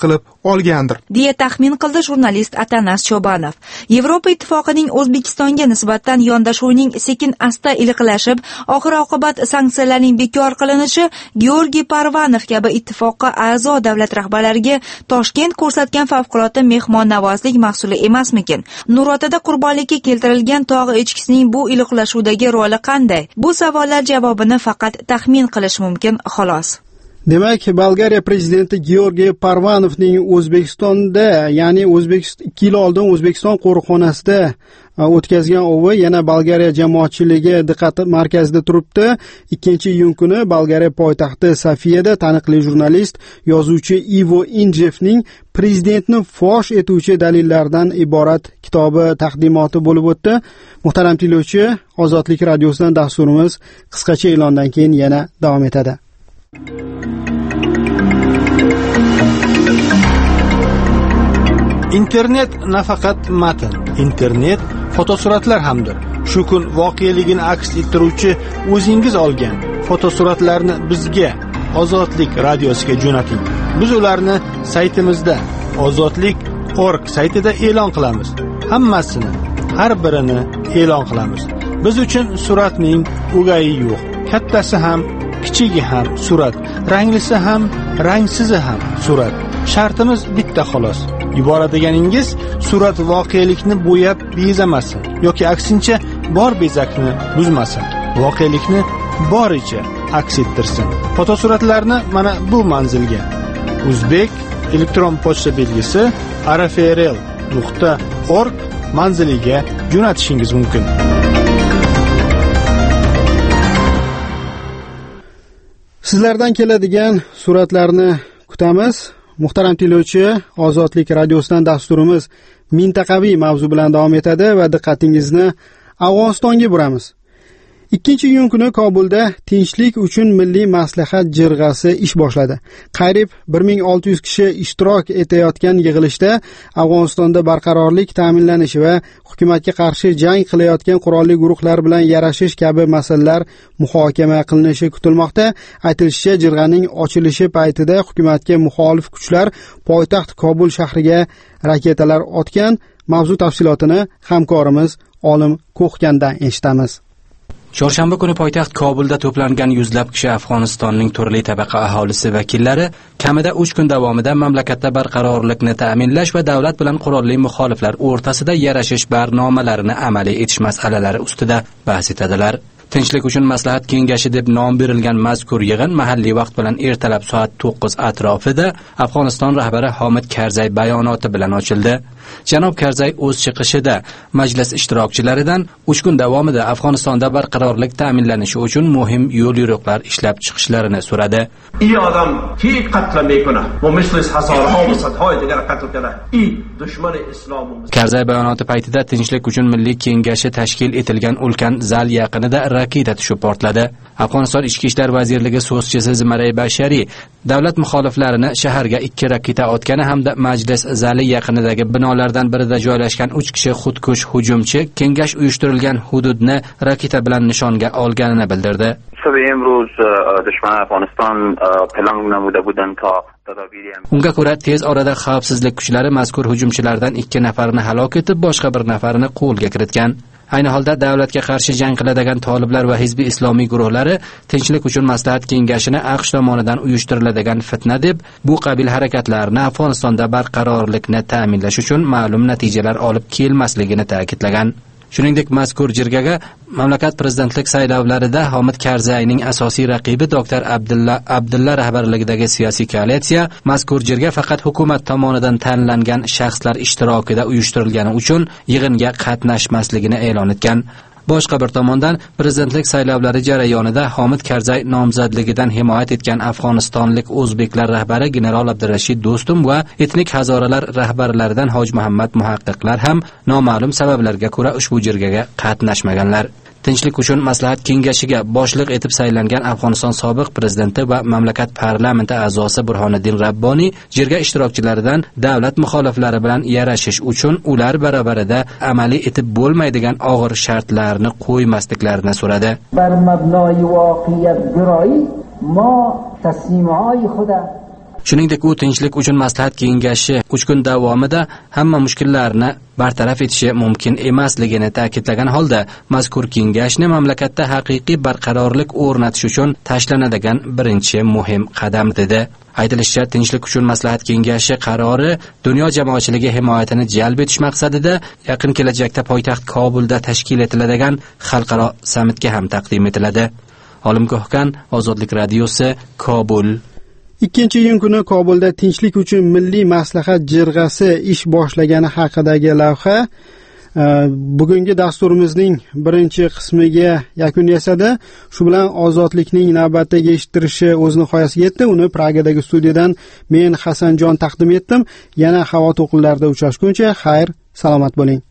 olgandir, deya taxmin qildi jurnalist Atanas Chobanov. Yevropa Ittifoqining O'zbekistonga nisbatan yondashuvining sekin asta iliqlashib, oxir-oqibat sanksiyalarning bekor qilinishi Georgiy Parvanov kabi ittifoqqa a'zo davlat rahbarlariga Toshkent ko'rsatgan favqulodda mehmonnavozlik mahsuli emasmikin? Nurotada qurbonlikka keltirilgan tog' echkisining bu iliqlashuvdagi roli qanday? Bu savollar javobini faqat taxmin qilish mumkin, xolos. Demak, Bolgariya prezidenti Georgiy Parvanovning O'zbekistonda, ya'ni O'zbekiston ikki yil oldin O'zbekiston qo'riqxonasida o'tkazgan ovi yana Bolgariya jamoatchiligi diqqati markazida turibdi. ikkinchi iyun kuni Bolgariya poytaxti Sofiyada taniqli jurnalist, yozuvchi Ivo Injevning prezidentni fosh etuvchi dalillardan iborat kitobi taqdimoti bo'lib o'tdi. Muhtaram tinglovchi, Ozodlik radiosidan dasturimiz qisqacha e'londan keyin yana davom etadi. Internet nafaqat matn, internet fotosuratlar hamdir. Shu kun voqeligini aks ettiruvchi o'zingiz olgan fotosuratlarni bizga Ozodlik radiosiga jo'nating. Biz ularni saytimizda ozodlik nuqta org saytida e'lon qilamiz. Hammasini, har birini e'lon qilamiz. Biz uchun suratning o'gayi yo'q. Kattasi ham, kichigi ham surat, ranglisi ham, rangsizi ham surat. Shartimiz bitta xolos. Yuboradiganingiz surat voqelikni bo'yab bezamasin yoki aksincha bor bezakni buzmasin. Voqelikni boricha aks ettirsin. Fotosuratlarni mana bu manzilga O'zbek elektron pochta belgisi r f r l nuqta org manziliga jo'natishingiz mumkin. Sizlardan keladigan suratlarni kutamiz. Muhtaram tinglovchi, Ozodlik radiosidan dasturimiz mintaqaviy mavzu bilan davom etadi va diqqatingizni Afg'onistonga buramiz. ikkinchi iyun kuni Kobulda tinchlik uchun milliy maslahat jirg'asi ish boshladi. Qariyb bir ming olti yuz kishi ishtirok etayotgan yig'ilishda Afg'onistonda barqarorlik ta'minlanishi va hukumatga qarshi jang qilayotgan qurolli guruhlar bilan yarashish kabi masalalar muhokama qilinishi kutilmoqda. Aytilishicha, jirg'aning ochilishi paytida hukumatga muxolif kuchlar poytaxt Kobul shahriga raketalar otgan. Mavzu tafsilotini hamkorimiz Olim Ko'xgandan eshitamiz. Chorshanba kuni poytaxt Kobulda to'plangan yuzlab kishi Afg'onistonning turli tabaqa aholisi vakillari kamida uch kun davomida mamlakatda barqarorlikni ta'minlash va davlat bilan qurolli muxoliflar o'rtasida yarashish barnomalarini amaliy etish masalalari ustida bahs etadilar. Tinchlik uchun maslahat kengashi deb nom berilgan mazkur yig'in mahalliy vaqt bilan ertalab soat to'qqiz atrofida Afg'oniston rahbari Hamid Karzay bayonoti bilan ochildi. Janob Karzay o'z chiqishida majlis ishtirokchilaridan uch kun davomida Afg'onistonda barqarorlik ta'minlanishi uchun muhim yo'l yo'riqlar ishlab chiqishlarini so'radi. این آدم کی قتل میکنه و مثل حصارها و صدهای دیگر قتل کنه این دشمن اسلام. Karzay bayonoti paytida Tinchlik uchun milliy kengashi tashkil etilgan ulkan zal yaqinida raketa tushib portladi. Afg'oniston ichki ishlar vazirligi so'zchisi Zmaray Bashari davlat muxoliflarini shaharga ikki raketa otgani hamda majlis zali yaqinidagi binolardan birida joylashgan uch kishi xudkush hujumchi kengash uyushtirilgan hududni raketa bilan nishonga olganini bildirdi. امروز دشمن افغانستان پلان نموده بودند تا Unga ko'ra tez orada xavfsizlik kuchlari mazkur hujumchilardan ikki nafarini halok etib, boshqa bir nafarini qo'lga kiritgan. Ayni holda davlatga qarshi jang qiladigan toliblar va hizbiy islomiy guruhlari Tinchlik uchun maslahat kengashini AQSh tomonidan uyushtiriladigan fitna deb bu qabil harakatlarni Afg'onistonda barqarorlikni ta'minlash uchun ma'lum natijalar olib kelmasligini ta'kidlagan. Shuningdek, mazkur jirgaga mamlakat prezidentlik saylovlarida Hamid Karzayning asosiy raqibi doktor Abdulla Abdulla rahbarligidagi siyosiy koalitsiya mazkur jirga faqat hukumat tomonidan tanlangan shaxslar ishtirokida uyushtirilgani uchun yig'inga qatnashmasligini e'lon etgan. Boshqa bir tomondan prezidentlik saylovlari jarayonida Hamid Karzay nomzodligidan himoyat etgan Afg'onistonlik o'zbeklar rahbari general Abdurashid Do'stum va etnik hazoralar rahbarlaridan Hoj Muhammad muhaqqiqlar ham noma'lum sabablarga ko'ra ushbu jirgaga qatnashmaganlar. Tinchlik uchun maslahat kengashiga boshliq etib saylangan Afg'oniston sobiq prezidenti va mamlakat parlamenti a'zosi Burhoniddin Rabboniy jirga ishtirokchilaridan davlat muxoliflari bilan yarashish uchun ular barabarida amaliy etib bo'lmaydigan og'ir shartlarni qo'ymasliklarini so'radi. Shuningdek, u tinchlik uchun maslahat kengashi uch kun davomida hamma mushkullarni bartaraf etishi mumkin emasligini ta'kidlagan holda, mazkur kengashni mamlakatda haqiqiy barqarorlik o'rnatish uchun tashlanadigan birinchi muhim qadam dedi. Aytilishicha, tinchlik uchun maslahat kengashi qarori dunyo jamoatchiligi himoyatini jalb etish maqsadida yaqin kelajakda poytaxt Kobulda tashkil etiladigan xalqaro sammitga ham taqdim etiladi. Olimgohkan, Ozodlik radiosi, Kobul. ikkinchi iyun kuni Kobulda tinchlik uchun milliy maslahat jirg'asi ish boshlagani haqidagi lavha bugungi dasturimizning birinchi qismiga yakun yasadi. Shu bilan ozodlikning navbatdagi eshittirishi o'z nihoyasiga yetdi. Uni Pragadagi studiyadan men Hasanjon taqdim etdim. Yana havo to'lqinlarida uchrashguncha xayr, salomat bo'ling.